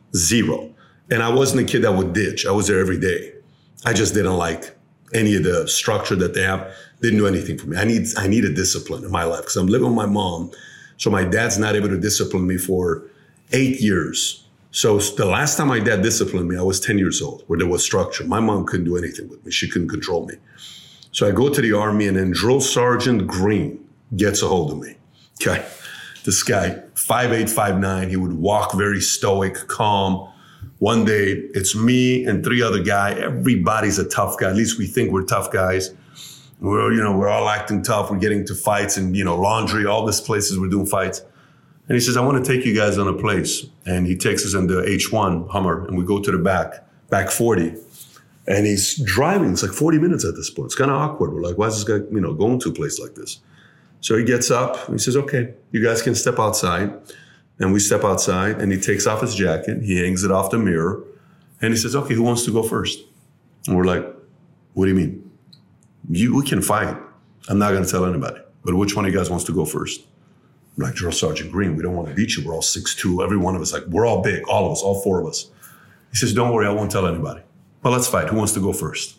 And I wasn't a kid that would ditch. I was there every day. I just didn't like any of the structure that they have. Didn't do anything for me. I needed discipline in my life because I'm living with my mom. So my dad's not able to discipline me for 8 years. So the last time my dad disciplined me, I was 10 years old, where there was structure. My mom couldn't do anything with me. She couldn't control me. So I go to the Army, and then Drill Sergeant Green gets a hold of me. Okay. This guy, 5'8", 5'9", he would walk very stoic, calm. One day, it's me and 3 other guys. Everybody's a tough guy. At least we think we're tough guys. We're all acting tough. We're getting to fights and, laundry, all these places we're doing fights. And he says, I want to take you guys on a place. And he takes us in the H1 Hummer, and we go to the back 40. And he's driving. It's like 40 minutes at this point. It's kind of awkward. We're like, why is this guy, going to a place like this? So he gets up. And he says, okay, you guys can step outside. And we step outside, and he takes off his jacket. He hangs it off the mirror. And he says, okay, who wants to go first? And we're like, what do you mean? We can fight. I'm not going to tell anybody. But which one of you guys wants to go first? I'm like, Drill Sergeant Green, we don't want to beat you. We're all 6'2". Every one of us, we're all big. All of us, all 4 of us. He says, don't worry, I won't tell anybody. Well, let's fight. Who wants to go first?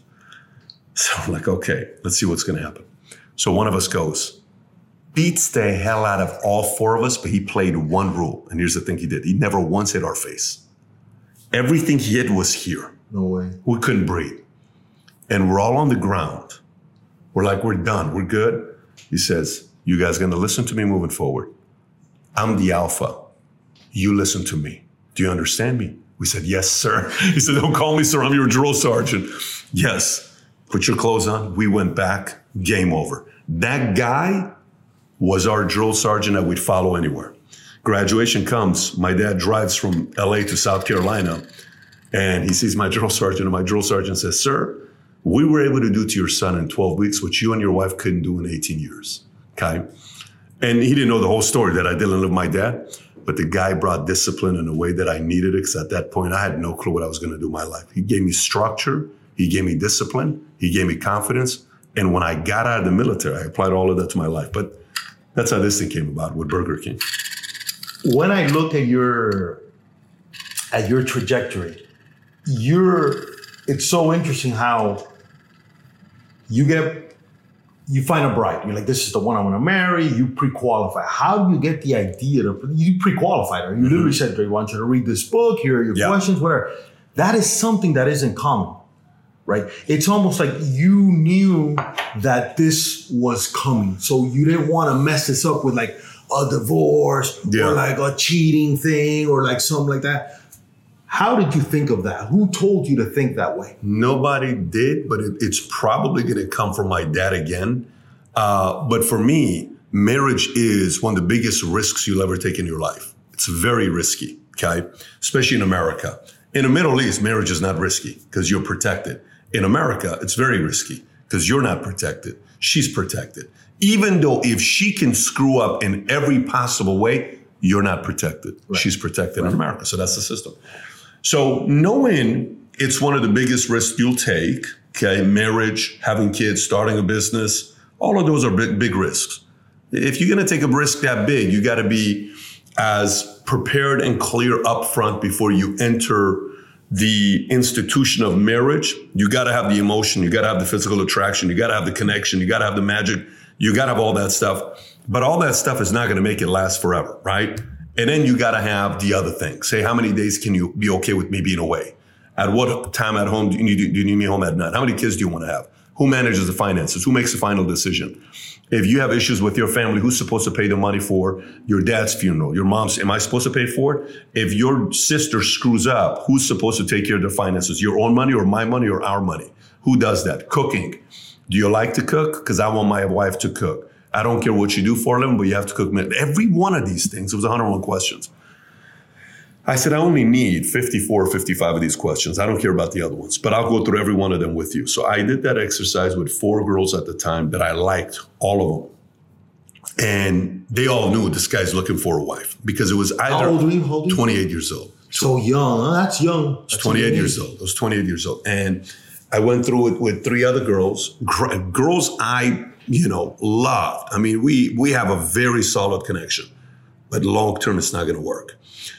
So I'm like, okay, let's see what's going to happen. So one of us goes, beats the hell out of all 4 of us, but he played one rule. And here's the thing he did. He never once hit our face. Everything he hit was here. No way. We couldn't breathe. And we're all on the ground. We're like, we're done. We're good. He says, you guys going to listen to me moving forward. I'm the alpha. You listen to me. Do you understand me? We said, yes, sir. He said, don't call me sir. I'm your drill sergeant. Yes. Put your clothes on. We went back. Game over. That guy was our drill sergeant that we'd follow anywhere. Graduation comes. My dad drives from LA to South Carolina, and he sees my drill sergeant, and my drill sergeant says, sir, we were able to do to your son in 12 weeks what you and your wife couldn't do in 18 years. Okay? And he didn't know the whole story that I didn't live with my dad. But the guy brought discipline in a way that I needed it, because at that point, I had no clue what I was going to do in my life. He gave me structure. He gave me discipline. He gave me confidence. And when I got out of the military, I applied all of that to my life. But that's how this thing came about with Burger King. When I look at your trajectory, it's so interesting how you find a bride. You're like, this is the one I want to marry. You pre-qualify. How do you get the idea you pre-qualified her? You literally said, I want you to read this book. Here are your questions, whatever. That is something that isn't common, right? It's almost like you knew that this was coming. So you didn't want to mess this up with like a divorce or like a cheating thing or like something like that. How did you think of that? Who told you to think that way? Nobody did, but it's probably going to come from my dad again. But for me, marriage is one of the biggest risks you'll ever take in your life. It's very risky, okay? Especially in America. In the Middle East, marriage is not risky because you're protected. In America, it's very risky because you're not protected. She's protected. Even though if she can screw up in every possible way, you're not protected. Right. She's protected in America. So that's the system. So knowing it's one of the biggest risks you'll take, okay, marriage, having kids, starting a business, all of those are big risks. If you're going to take a risk that big, you got to be as prepared and clear up front before you enter the institution of marriage. You got to have the emotion. You got to have the physical attraction. You got to have the connection. You got to have the magic. You got to have all that stuff. But all that stuff is not going to make it last forever, right? And then you got to have the other things. Say, how many days can you be okay with me being away? At what time at home do you need me home at night? How many kids do you want to have? Who manages the finances? Who makes the final decision? If you have issues with your family, who's supposed to pay the money for your dad's funeral? Your mom's, am I supposed to pay for it? If your sister screws up, who's supposed to take care of the finances? Your own money or my money or our money? Who does that? Cooking. Do you like to cook? Because I want my wife to cook. I don't care what you do for a living, but you have to cook. Every one of these things, it was 101 questions. I said, I only need 54 or 55 of these questions. I don't care about the other ones, but I'll go through every one of them with you. So I did that exercise with 4 girls at the time that I liked, all of them. And they all knew this guy's looking for a wife because it was either How old were you? 28 years old. So young. Huh? That's young. I was 28 years old. I was 28 years old. And I went through it with 3 other girls, girls I, loved. I mean, we have a very solid connection, but long term, it's not going to work.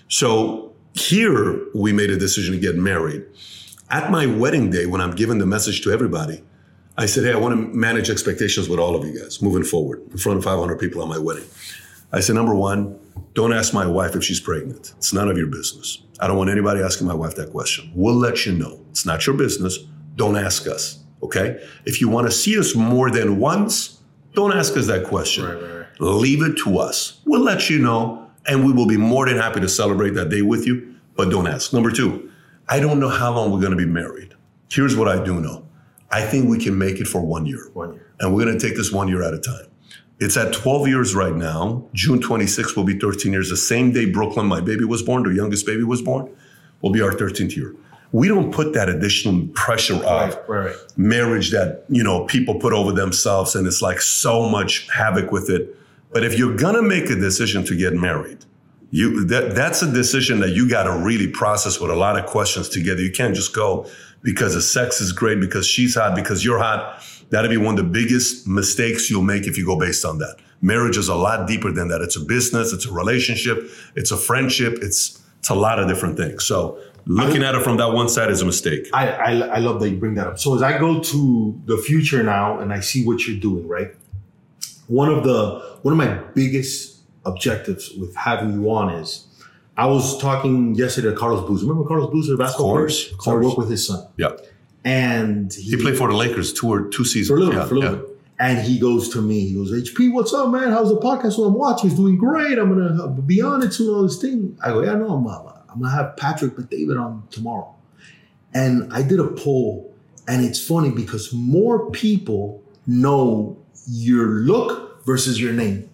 So here we made a decision to get married. At my wedding day, when I'm giving the message to everybody, I said, hey, I want to manage expectations with all of you guys moving forward in front of 500 people on my wedding. I said, number one, don't ask my wife if she's pregnant. It's none of your business. I don't want anybody asking my wife that question. We'll let you know. It's not your business. Don't ask us, okay? If you want to see us more than once, don't ask us that question. Right. Leave it to us. We'll let you know. And we will be more than happy to celebrate that day with you, but don't ask. Number 2, I don't know how long we're going to be married. Here's what I do know. I think we can make it for 1 year. 1 year. And we're going to take this 1 year at a time. It's at 12 years right now. June 26th will be 13 years. The same day Brooklyn, my baby, was born, the youngest baby was born, will be our 13th year. We don't put that additional pressure of marriage that, people put over themselves, and it's like so much havoc with it. But if you're going to make a decision to get married, that's a decision that you got to really process with a lot of questions together. You can't just go because the sex is great, because she's hot, because you're hot. That'll be one of the biggest mistakes you'll make if you go based on that. Marriage is a lot deeper than that. It's a business. It's a relationship. It's a friendship. It's a lot of different things. So looking at it from that one side is a mistake. I love that you bring that up. So as I go to the future now and I see what you're doing, right? One of my biggest objectives with having you on is, I was talking yesterday to Carlos Boozer. Remember Carlos Boozer, the basketball player? Of course. So I work with his son. Yeah. And he played for the Lakers two seasons. For a little bit. And he goes to me, he goes, HP, what's up, man? How's the podcast? So I'm watching, it's doing great. I'm going to be on it soon, all this thing. I go, yeah, no, I'm going to have Patrick McDavid on tomorrow. And I did a poll, and it's funny because more people know your look versus your name.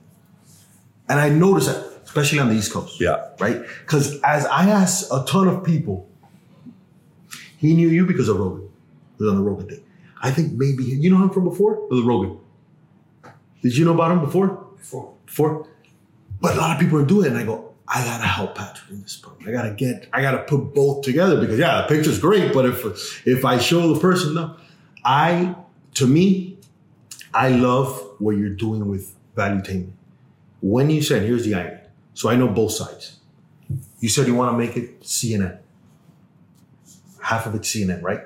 And I noticed that, especially on the East Coast. Yeah. Right? Because as I asked a ton of people, he knew you because of Rogan. He was on the Rogan thing. I think maybe, you know him from before? Or the Rogan? Did you know about him before? Before? But a lot of people are doing it, and I go, I gotta help Patrick in this part. I gotta put both together, because the picture's great, but if I show the person, no. To me, I love what you're doing with Valuetainment. When you said, here's the irony. So I know both sides. You said you want to make it CNN. Half of it's CNN, right?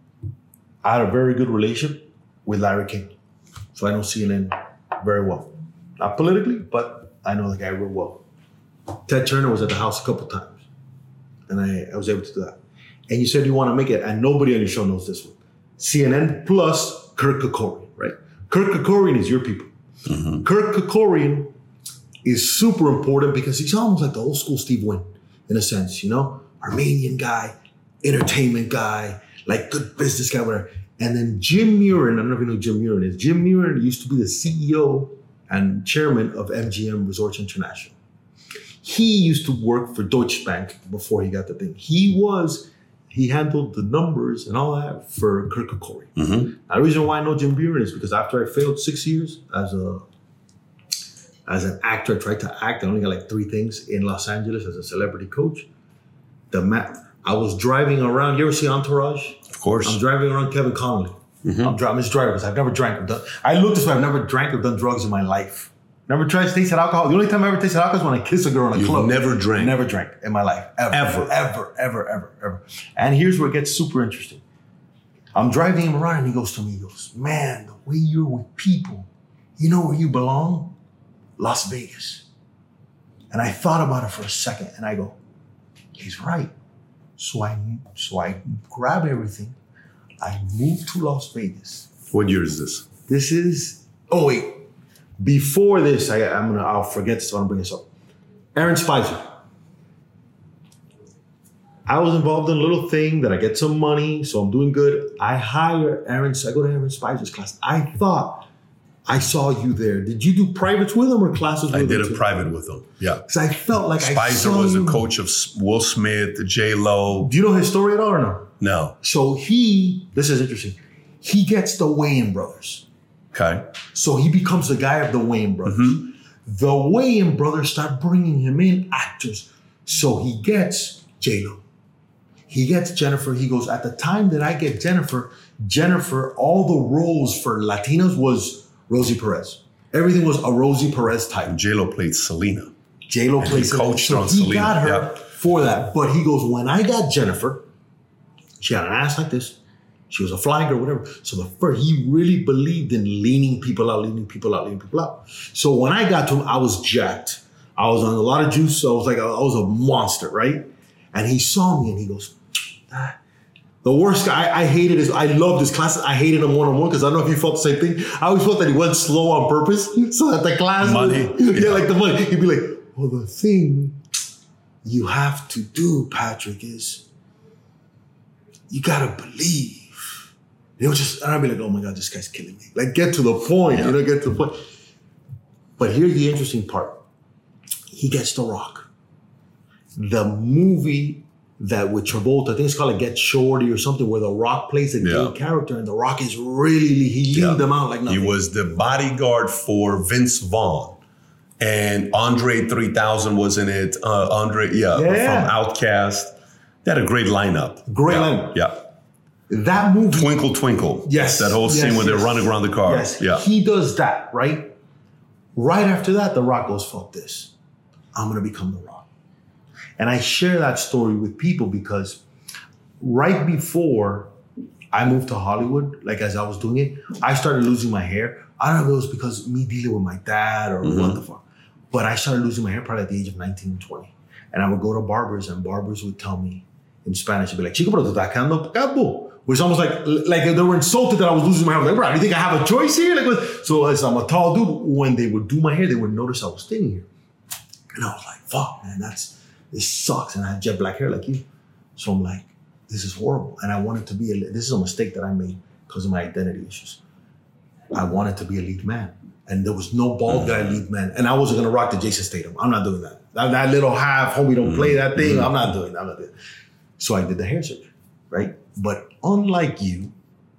I had a very good relationship with Larry King. So I know CNN very well. Not politically, but I know the guy real well. Ted Turner was at the house a couple times, and I was able to do that. And you said you want to make it, and nobody on your show knows this one. CNN plus Kirk Kerkorian, right? Kirk Kerkorian is your people. Mm-hmm. Kirk Kerkorian is super important because he's almost like the old school Steve Wynn, in a sense, Armenian guy, entertainment guy, like good business guy, whatever. And then Jim Murin, I don't know if you know who Jim Murin is. Jim Murin used to be the CEO and chairman of MGM Resorts International. He used to work for Deutsche Bank before he got the thing. He handled the numbers and all that for Kirk Kerkorian. Mm-hmm. Now, the reason why I know Jim Murin is because after I failed 6 years as an actor, I tried to act. I only got like 3 things in Los Angeles as a celebrity coach. I was driving around. You ever see Entourage? Of course. I'm driving around Kevin Connolly. Mm-hmm. I'm just driving because I've never drank or done. I look this way. I've never drank or done drugs in my life. Never tried to taste alcohol. The only time I ever tasted alcohol is when I kiss a girl in a club. Never drank? Never drank in my life. Ever. And here's where it gets super interesting. I'm driving him around and he goes to me, man, the way you're with people, you know where you belong? Las Vegas. And I thought about it for a second and I go, he's right. So I grab everything. I moved to Las Vegas. What year is this? This is, before this, I'll forget this, so I'm bringing this up. Aaron Spicer. I was involved in a little thing that I get some money, so I'm doing good. I go to Aaron Spicer's class. I thought I saw you there. Did you do privates with him or classes with him? I did a private with him, yeah. Because I felt like Spicer was a coach of Will Smith, J-Lo. Do you know his story at all or no? No. So this is interesting. He gets the Wayans brothers. Okay. So he becomes the guy of the Wayans brothers. Mm-hmm. The Wayans brothers start bringing him in actors. So he gets J-Lo. He gets Jennifer. He goes, at the time that I get Jennifer, all the roles for Latinos was Rosie Perez. Everything was a Rosie Perez type. J-Lo played Selena. J-Lo played Selena. Coached on Selena. He got her for that. But he goes, when I got Jennifer, she had an ass like this. She was a fly girl, whatever. So he really believed in leaning people out. So when I got to him, I was jacked. I was on a lot of juice. So I was a monster, right? And he saw me and he goes, the worst guy I hated I loved his classes. I hated him one-on-one because I don't know if you felt the same thing. I always felt that he went slow on purpose so that the class money. Like the money. He'd be like, well, the thing you have to do, Patrick, is you gotta believe. And I'd be like, oh my God, this guy's killing me. Like, get to the point, get to the point. But here's the interesting part. He gets The Rock. The movie that with Travolta, I think it's called like Get Shorty or something, where The Rock plays a gay character and The Rock is he leaned them out like nothing. He was the bodyguard for Vince Vaughn. And Andre 3000 was in it. Andre from Outkast. They had a great lineup. Yeah. That movie. Twinkle, Twinkle. Yes. That whole scene where they're running around the car. Yes. Yeah. He does that, right? Right after that, The Rock goes, fuck this. I'm going to become The Rock. And I share that story with people because right before I moved to Hollywood, like as I was doing it, I started losing my hair. I don't know if it was because me dealing with my dad or what the fuck. But I started losing my hair probably at the age of 19 and 20. And I would go to barbers and barbers would tell me in Spanish, they'd be like, Chico, pero tú estás quedando cabo. Which almost like they were insulted that I was losing my hair. Like, bro, do you think I have a choice here? So as I'm a tall dude, when they would do my hair, they would notice I was thinning here. And I was like, fuck, man, this sucks. And I had jet black hair like you. So I'm like, this is horrible. And I wanted to be, this is a mistake that I made because of my identity issues. I wanted to be a lead man. And there was no bald guy lead man. And I wasn't going to rock the Jason Statham. I'm not doing that. That little half, homie, don't play that thing. I'm not doing that. So I did the hair surgery, right? But unlike you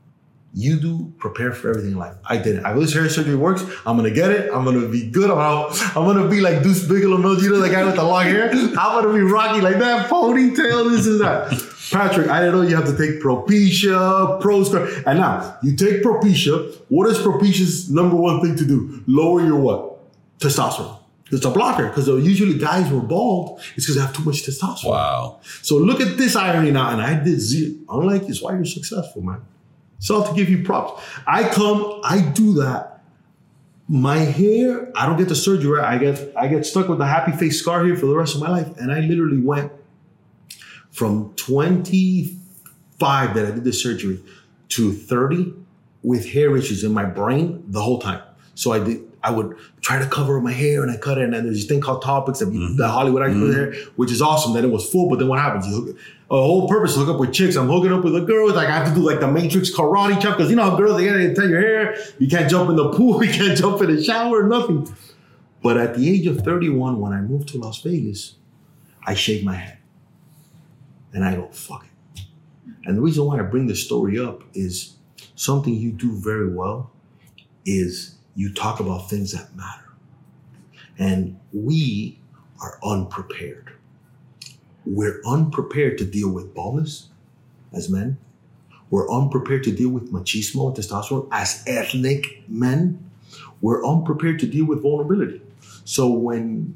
do prepare for everything in life. I didn't. I wish hair surgery works. I'm going to get it. I'm going to be good. I'm going to be like Deuce Bigelow, the guy with the long hair. I'm going to be rocky like that, ponytail, this and that. Patrick, I didn't know you have to take Propecia, ProStar. And now, you take Propecia. What is Propecia's number one thing to do? Lower your what? Testosterone. It's a blocker, because usually guys who are bald, it's because they have too much testosterone. Wow. So look at this irony now, and I did zero. Unlike this, why you're successful, man. It's all to give you props. I do that. My hair, I don't get the surgery, right? I get stuck with the happy face scar here for the rest of my life. And I literally went from 25 that I did the surgery to 30 with hair issues in my brain the whole time. So I would try to cover my hair and I cut it. And then there's this thing called Topics that the Hollywood actors put there, which is awesome. Then it was full. But then what happens? A whole purpose to hook up with chicks. I'm hooking up with a girl. Like I have to do like the Matrix karate chop because you know how girls, they gotta tie your hair. You can't jump in the pool. You can't jump in the shower. Nothing. But at the age of 31, when I moved to Las Vegas, I shaved my head. And I go, fuck it. And the reason why I bring this story up is something you do very well is you talk about things that matter. And we are unprepared. We're unprepared to deal with baldness as men. We're unprepared to deal with machismo, testosterone as ethnic men. We're unprepared to deal with vulnerability. So when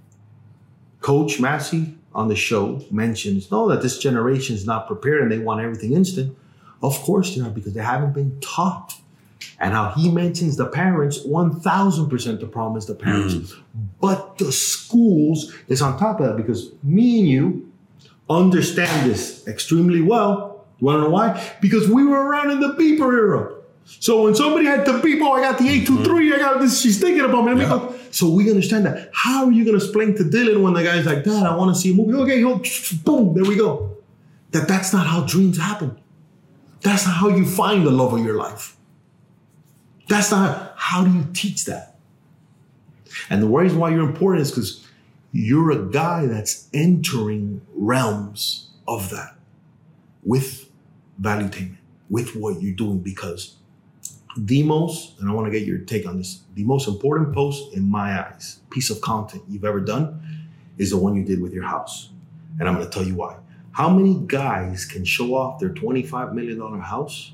Coach Massey on the show mentions, that this generation is not prepared and they want everything instant, of course they're not, because they haven't been taught. And how he mentions the parents, 1,000% the problem is the parents. But the schools is on top of that, because me and you understand this extremely well. You want to know why? Because we were around in the beeper era. So when somebody had the beep, I got the 823, I got this, she's thinking about me. Yeah. So we understand that. How are you going to explain to Dylan when the guy's like, Dad, I want to see a movie. Okay, boom, there we go. That's not how dreams happen. That's not how you find the love of your life. That's not, how do you teach that? And the reason why you're important is because you're a guy that's entering realms of that with valuetainment, with what you're doing, because the most, and I want to get your take on this, the most important post in my eyes, piece of content you've ever done is the one you did with your house. And I'm going to tell you why. How many guys can show off their $25 million house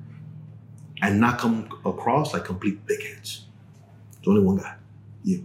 and not come across like complete dickheads? There's only one guy, you.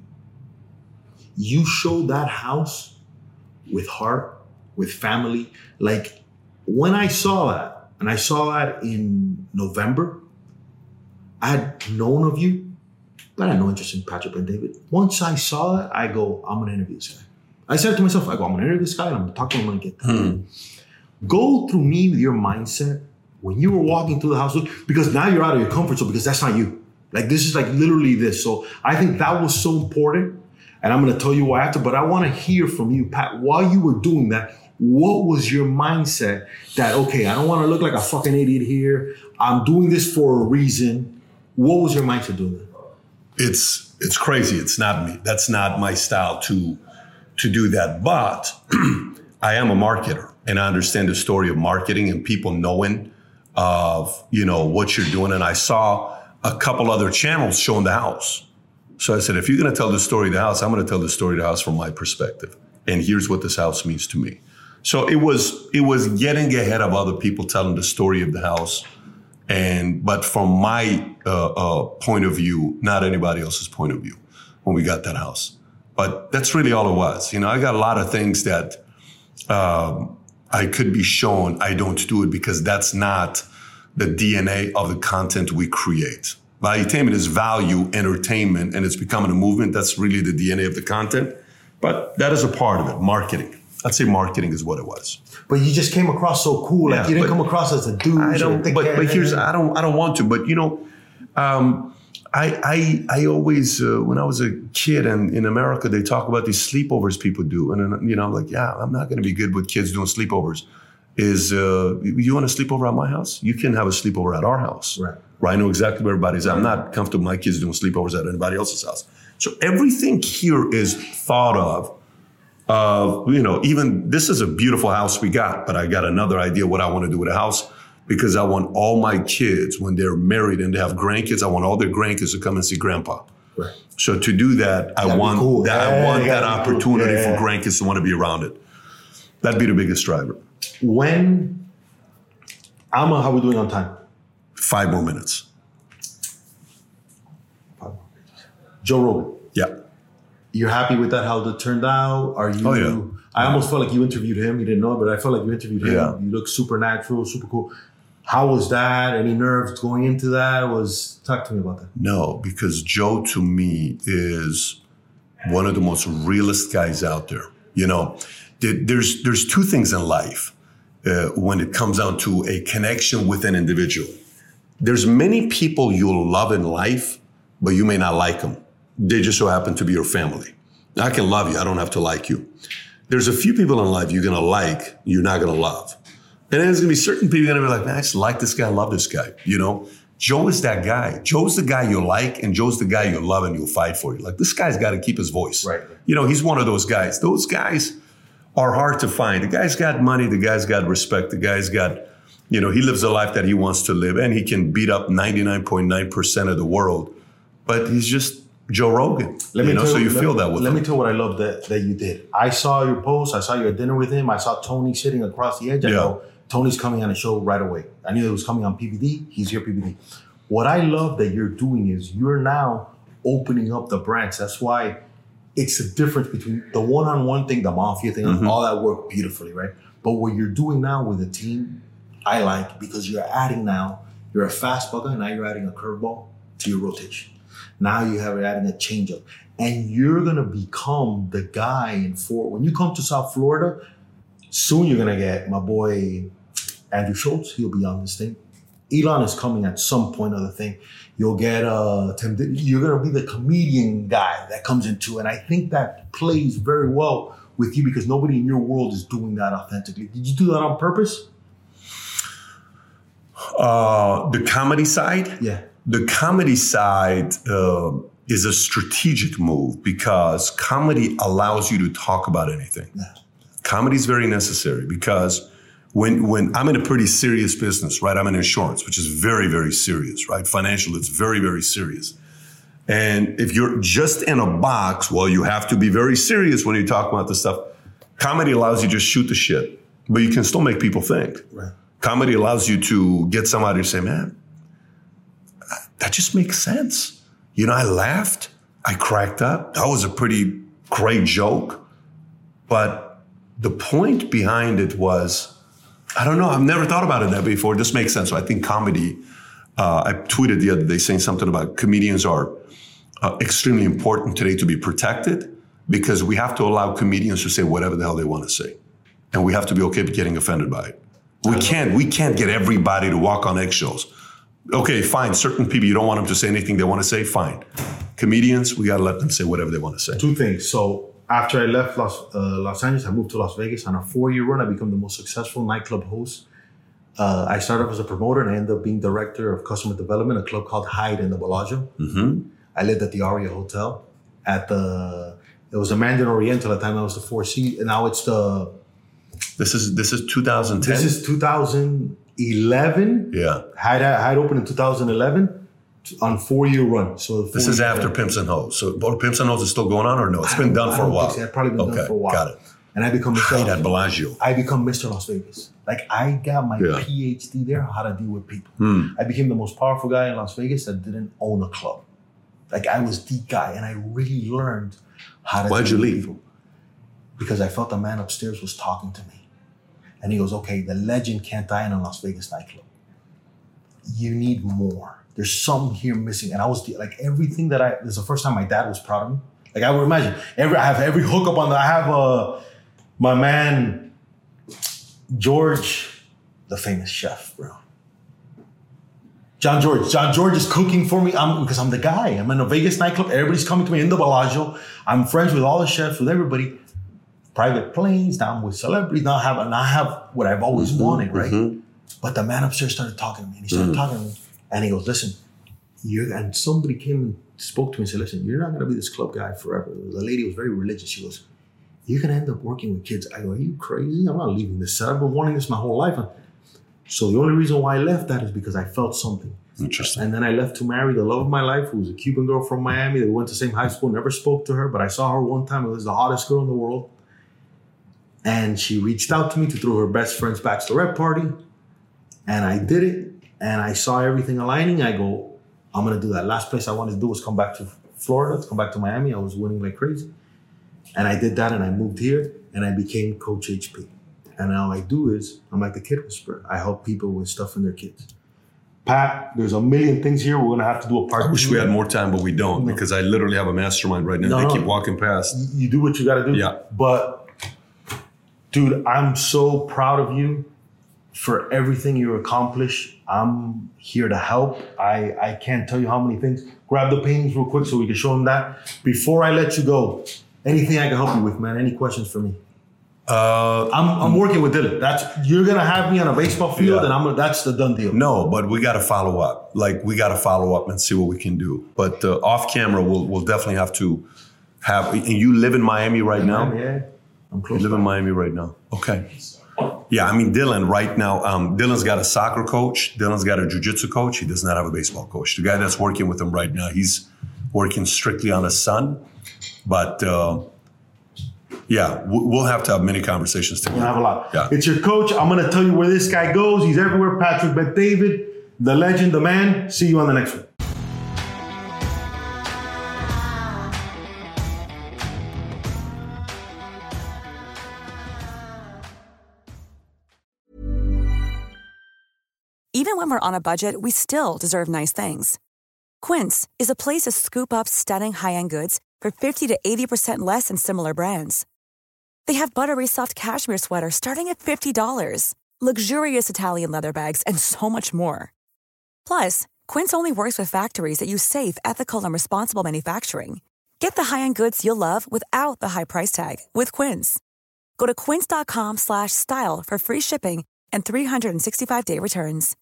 You show that house with heart, with family. Like when I saw that, and I saw that in November, I had known of you, but I had no interest in Patrick Bet-David. Once I saw that, I go, I'm gonna interview this guy. I said to myself, I'm gonna interview this guy and I'm gonna talk to him, I'm gonna get that. Go through me with your mindset when you were walking through the house, because now you're out of your comfort zone, because that's not you. Like this is like literally this. So I think that was so important. And I'm gonna tell you why after, but I wanna hear from you, Pat, while you were doing that, what was your mindset that, okay, I don't wanna look like a fucking idiot here. I'm doing this for a reason. What was your mindset doing that? It's crazy. It's not me. That's not my style to do that. But I am a marketer and I understand the story of marketing and people knowing of, what you're doing. And I saw a couple other channels showing the house. So I said, if you're going to tell the story of the house, I'm going to tell the story of the house from my perspective. And here's what this house means to me. So it was getting ahead of other people telling the story of the house. But from my point of view, not anybody else's point of view when we got that house. But that's really all it was. I got a lot of things that I could be shown. I don't do it because that's not the DNA of the content we create. Valuetainment is value, entertainment, and it's becoming a movement. That's really the DNA of the content. But that is a part of it, marketing. I'd say marketing is what it was. But you just came across so cool. Like you didn't come across as a dude. I don't. But here's I don't want to. But I always when I was a kid and in America they talk about these sleepovers people do, and I'm like, I'm not going to be good with kids doing sleepovers. You want a sleepover at my house? You can have a sleepover at our house. Right. I know exactly where everybody's at. I'm not comfortable with my kids doing sleepovers at anybody else's house. So everything here is thought of. Even this is a beautiful house we got, but I got another idea what I want to do with a house, because I want all my kids, when they're married and they have grandkids, I want all their grandkids to come and see grandpa. Right. So to do that, I want that opportunity for grandkids to want to be around it. That'd be the biggest driver. How are we doing on time? 5 more minutes. Joe Rogan. Yeah. You're happy with that, how it turned out? Are you? Oh, yeah. I almost felt like you interviewed him. You didn't know, but I felt like you interviewed him. Yeah. You look super natural, super cool. How was that? Any nerves going into that? Talk to me about that. No, because Joe to me is one of the most realist guys out there. There's two things in life when it comes down to a connection with an individual. There's many people you'll love in life, but you may not like them. They just so happen to be your family. I can love you. I don't have to like you. There's a few people in life you're going to like, you're not going to love. And then there's going to be certain people you're going to be like, man, I just like this guy, I love this guy. You know, Joe is that guy. Joe's the guy you like, and Joe's the guy you love and you'll fight for. You like, this guy's got to keep his voice. Right. You know, he's one of those guys. Those guys are hard to find. The guy's got money. The guy's got respect. The guy's got, you know, he lives a life that he wants to live, and he can beat up 99.9% of the world. But he's just Joe Rogan. So you feel that with him. Let me tell you what I love that you did. I saw your post. I saw you at dinner with him. I saw Tony sitting across the edge. I go, Tony's coming on the show right away. I knew it was coming on PBD. He's here, PBD. What I love that you're doing is you're now opening up the branch. That's why it's the difference between the one-on-one thing, the mafia thing, all that worked beautifully, right? But what you're doing now with the team, I like, because you're adding now, you're a fastball guy, now you're adding a curveball to your rotation. Now you have adding a changeup. And you're going to become the guy in Fort. When you come to South Florida, soon you're going to get my boy Andrew Schultz. He'll be on this thing. Elon is coming at some point of the thing. You'll get Tim. You're going to be the comedian guy that comes into, and I think that plays very well with you because nobody in your world is doing that authentically. Did you do that on purpose? The comedy side? Yeah. The comedy side is a strategic move because comedy allows you to talk about anything. Yeah. Comedy is very necessary because when I'm in a pretty serious business, right? I'm in insurance, which is very, very serious, right? Financial, it's very, very serious. And if you're just in a box, well, you have to be very serious when you talk about this stuff. Comedy allows you to just shoot the shit, but you can still make people think. Right. Comedy allows you to get somebody to say, man, that just makes sense. You know, I laughed, I cracked up. That was a pretty great joke. But the point behind it was, I don't know, I've never thought about it that before. This makes sense. So I think comedy, I tweeted the other day saying something about comedians are extremely important today to be protected because we have to allow comedians to say whatever the hell they want to say. And we have to be okay with getting offended by it. We can't get everybody to walk on eggshells. Okay, fine. Certain people, you don't want them to say anything they want to say, fine. Comedians, we got to let them say whatever they want to say. Two things. So after I left Los Angeles, I moved to Las Vegas. On a 4-year run, I became the most successful nightclub host. I started off as a promoter and I ended up being director of customer development, a club called Hyde in the Bellagio. Mm-hmm. I lived at the Aria Hotel. It was a Mandarin Oriental at the time. I was the 4C, and now it's the... This is 2010? This is 2011. Yeah. Hyde opened in 2011 on 4-year run. So this is after Pimps and Hoes. So Pimps and Hoes is still going on or no? It's been done for a while. It's probably been done for a while. Got it. And I become Hyde at Bellagio. I become Mr. Las Vegas. Like I got my PhD there, how to deal with people. I became the most powerful guy in Las Vegas that didn't own a club. Like I was the guy, and I really learned how to. Why'd you leave? People. Because I felt the man upstairs was talking to me. And he goes, okay, the legend can't die in a Las Vegas nightclub. You need more. There's something here missing. And I was like, everything that this is the first time my dad was proud of me. Like I would imagine, I have every hookup on I have my man, George, the famous chef, bro. John George is cooking for me because I'm the guy. I'm in a Vegas nightclub. Everybody's coming to me in the Bellagio. I'm friends with all the chefs, with everybody. Private planes, now I'm with celebrities. Now I have what I've always wanted, right? Mm-hmm. But the man upstairs started talking to me. And he started talking to me. And he goes, listen, and somebody came and spoke to me and said, listen, you're not going to be this club guy forever. The lady was very religious. She goes, you're going to end up working with kids. I go, are you crazy? I'm not leaving this set. I've been wanting this my whole life. So the only reason why I left that is because I felt something. Interesting. And then I left to marry the love of my life, who was a Cuban girl from Miami. They went to the same high school, never spoke to her, but I saw her one time. It was the hottest girl in the world. And she reached out to me to throw her best friend's bachelorette party. And I did it. And I saw everything aligning. I go, I'm going to do that. Last place I wanted to do was come back to Florida, to come back to Miami. I was winning like crazy. And I did that and I moved here and I became Coach HP. And all I do is, I'm like the kid whisperer. I help people with stuff in their kids. Pat, there's a million things here. We're going to have to do a part. I wish we had more time, but we don't because I literally have a mastermind right now. They keep walking past. You do what you got to do. Yeah. But, dude, I'm so proud of you for everything you accomplish. I'm here to help. I can't tell you how many things. Grab the paintings real quick so we can show them that. Before I let you go, anything I can help you with, man? Any questions for me? I'm working with Dylan. You're gonna have me on a baseball field, and that's the done deal. No, but we got to follow up. Like, we got to follow up and see what we can do. But off camera, we'll definitely have to have. And you live in Miami right now? Yeah, I'm close. You live in Miami right now. Okay. Yeah, I mean, Dylan right now. Dylan's got a soccer coach. Dylan's got a jiu-jitsu coach. He does not have a baseball coach. The guy that's working with him right now, he's working strictly on his son. But yeah, we'll have to have many conversations together. We'll have a lot. Yeah. It's your coach. I'm going to tell you where this guy goes. He's everywhere. Patrick Bet-David, the legend, the man. See you on the next one. Even when we're on a budget, we still deserve nice things. Quince is a place to scoop up stunning high-end goods for 50 to 80% less than similar brands. They have buttery soft cashmere sweaters starting at $50, luxurious Italian leather bags, and so much more. Plus, Quince only works with factories that use safe, ethical, and responsible manufacturing. Get the high-end goods you'll love without the high price tag with Quince. Go to quince.com/style for free shipping and 365-day returns.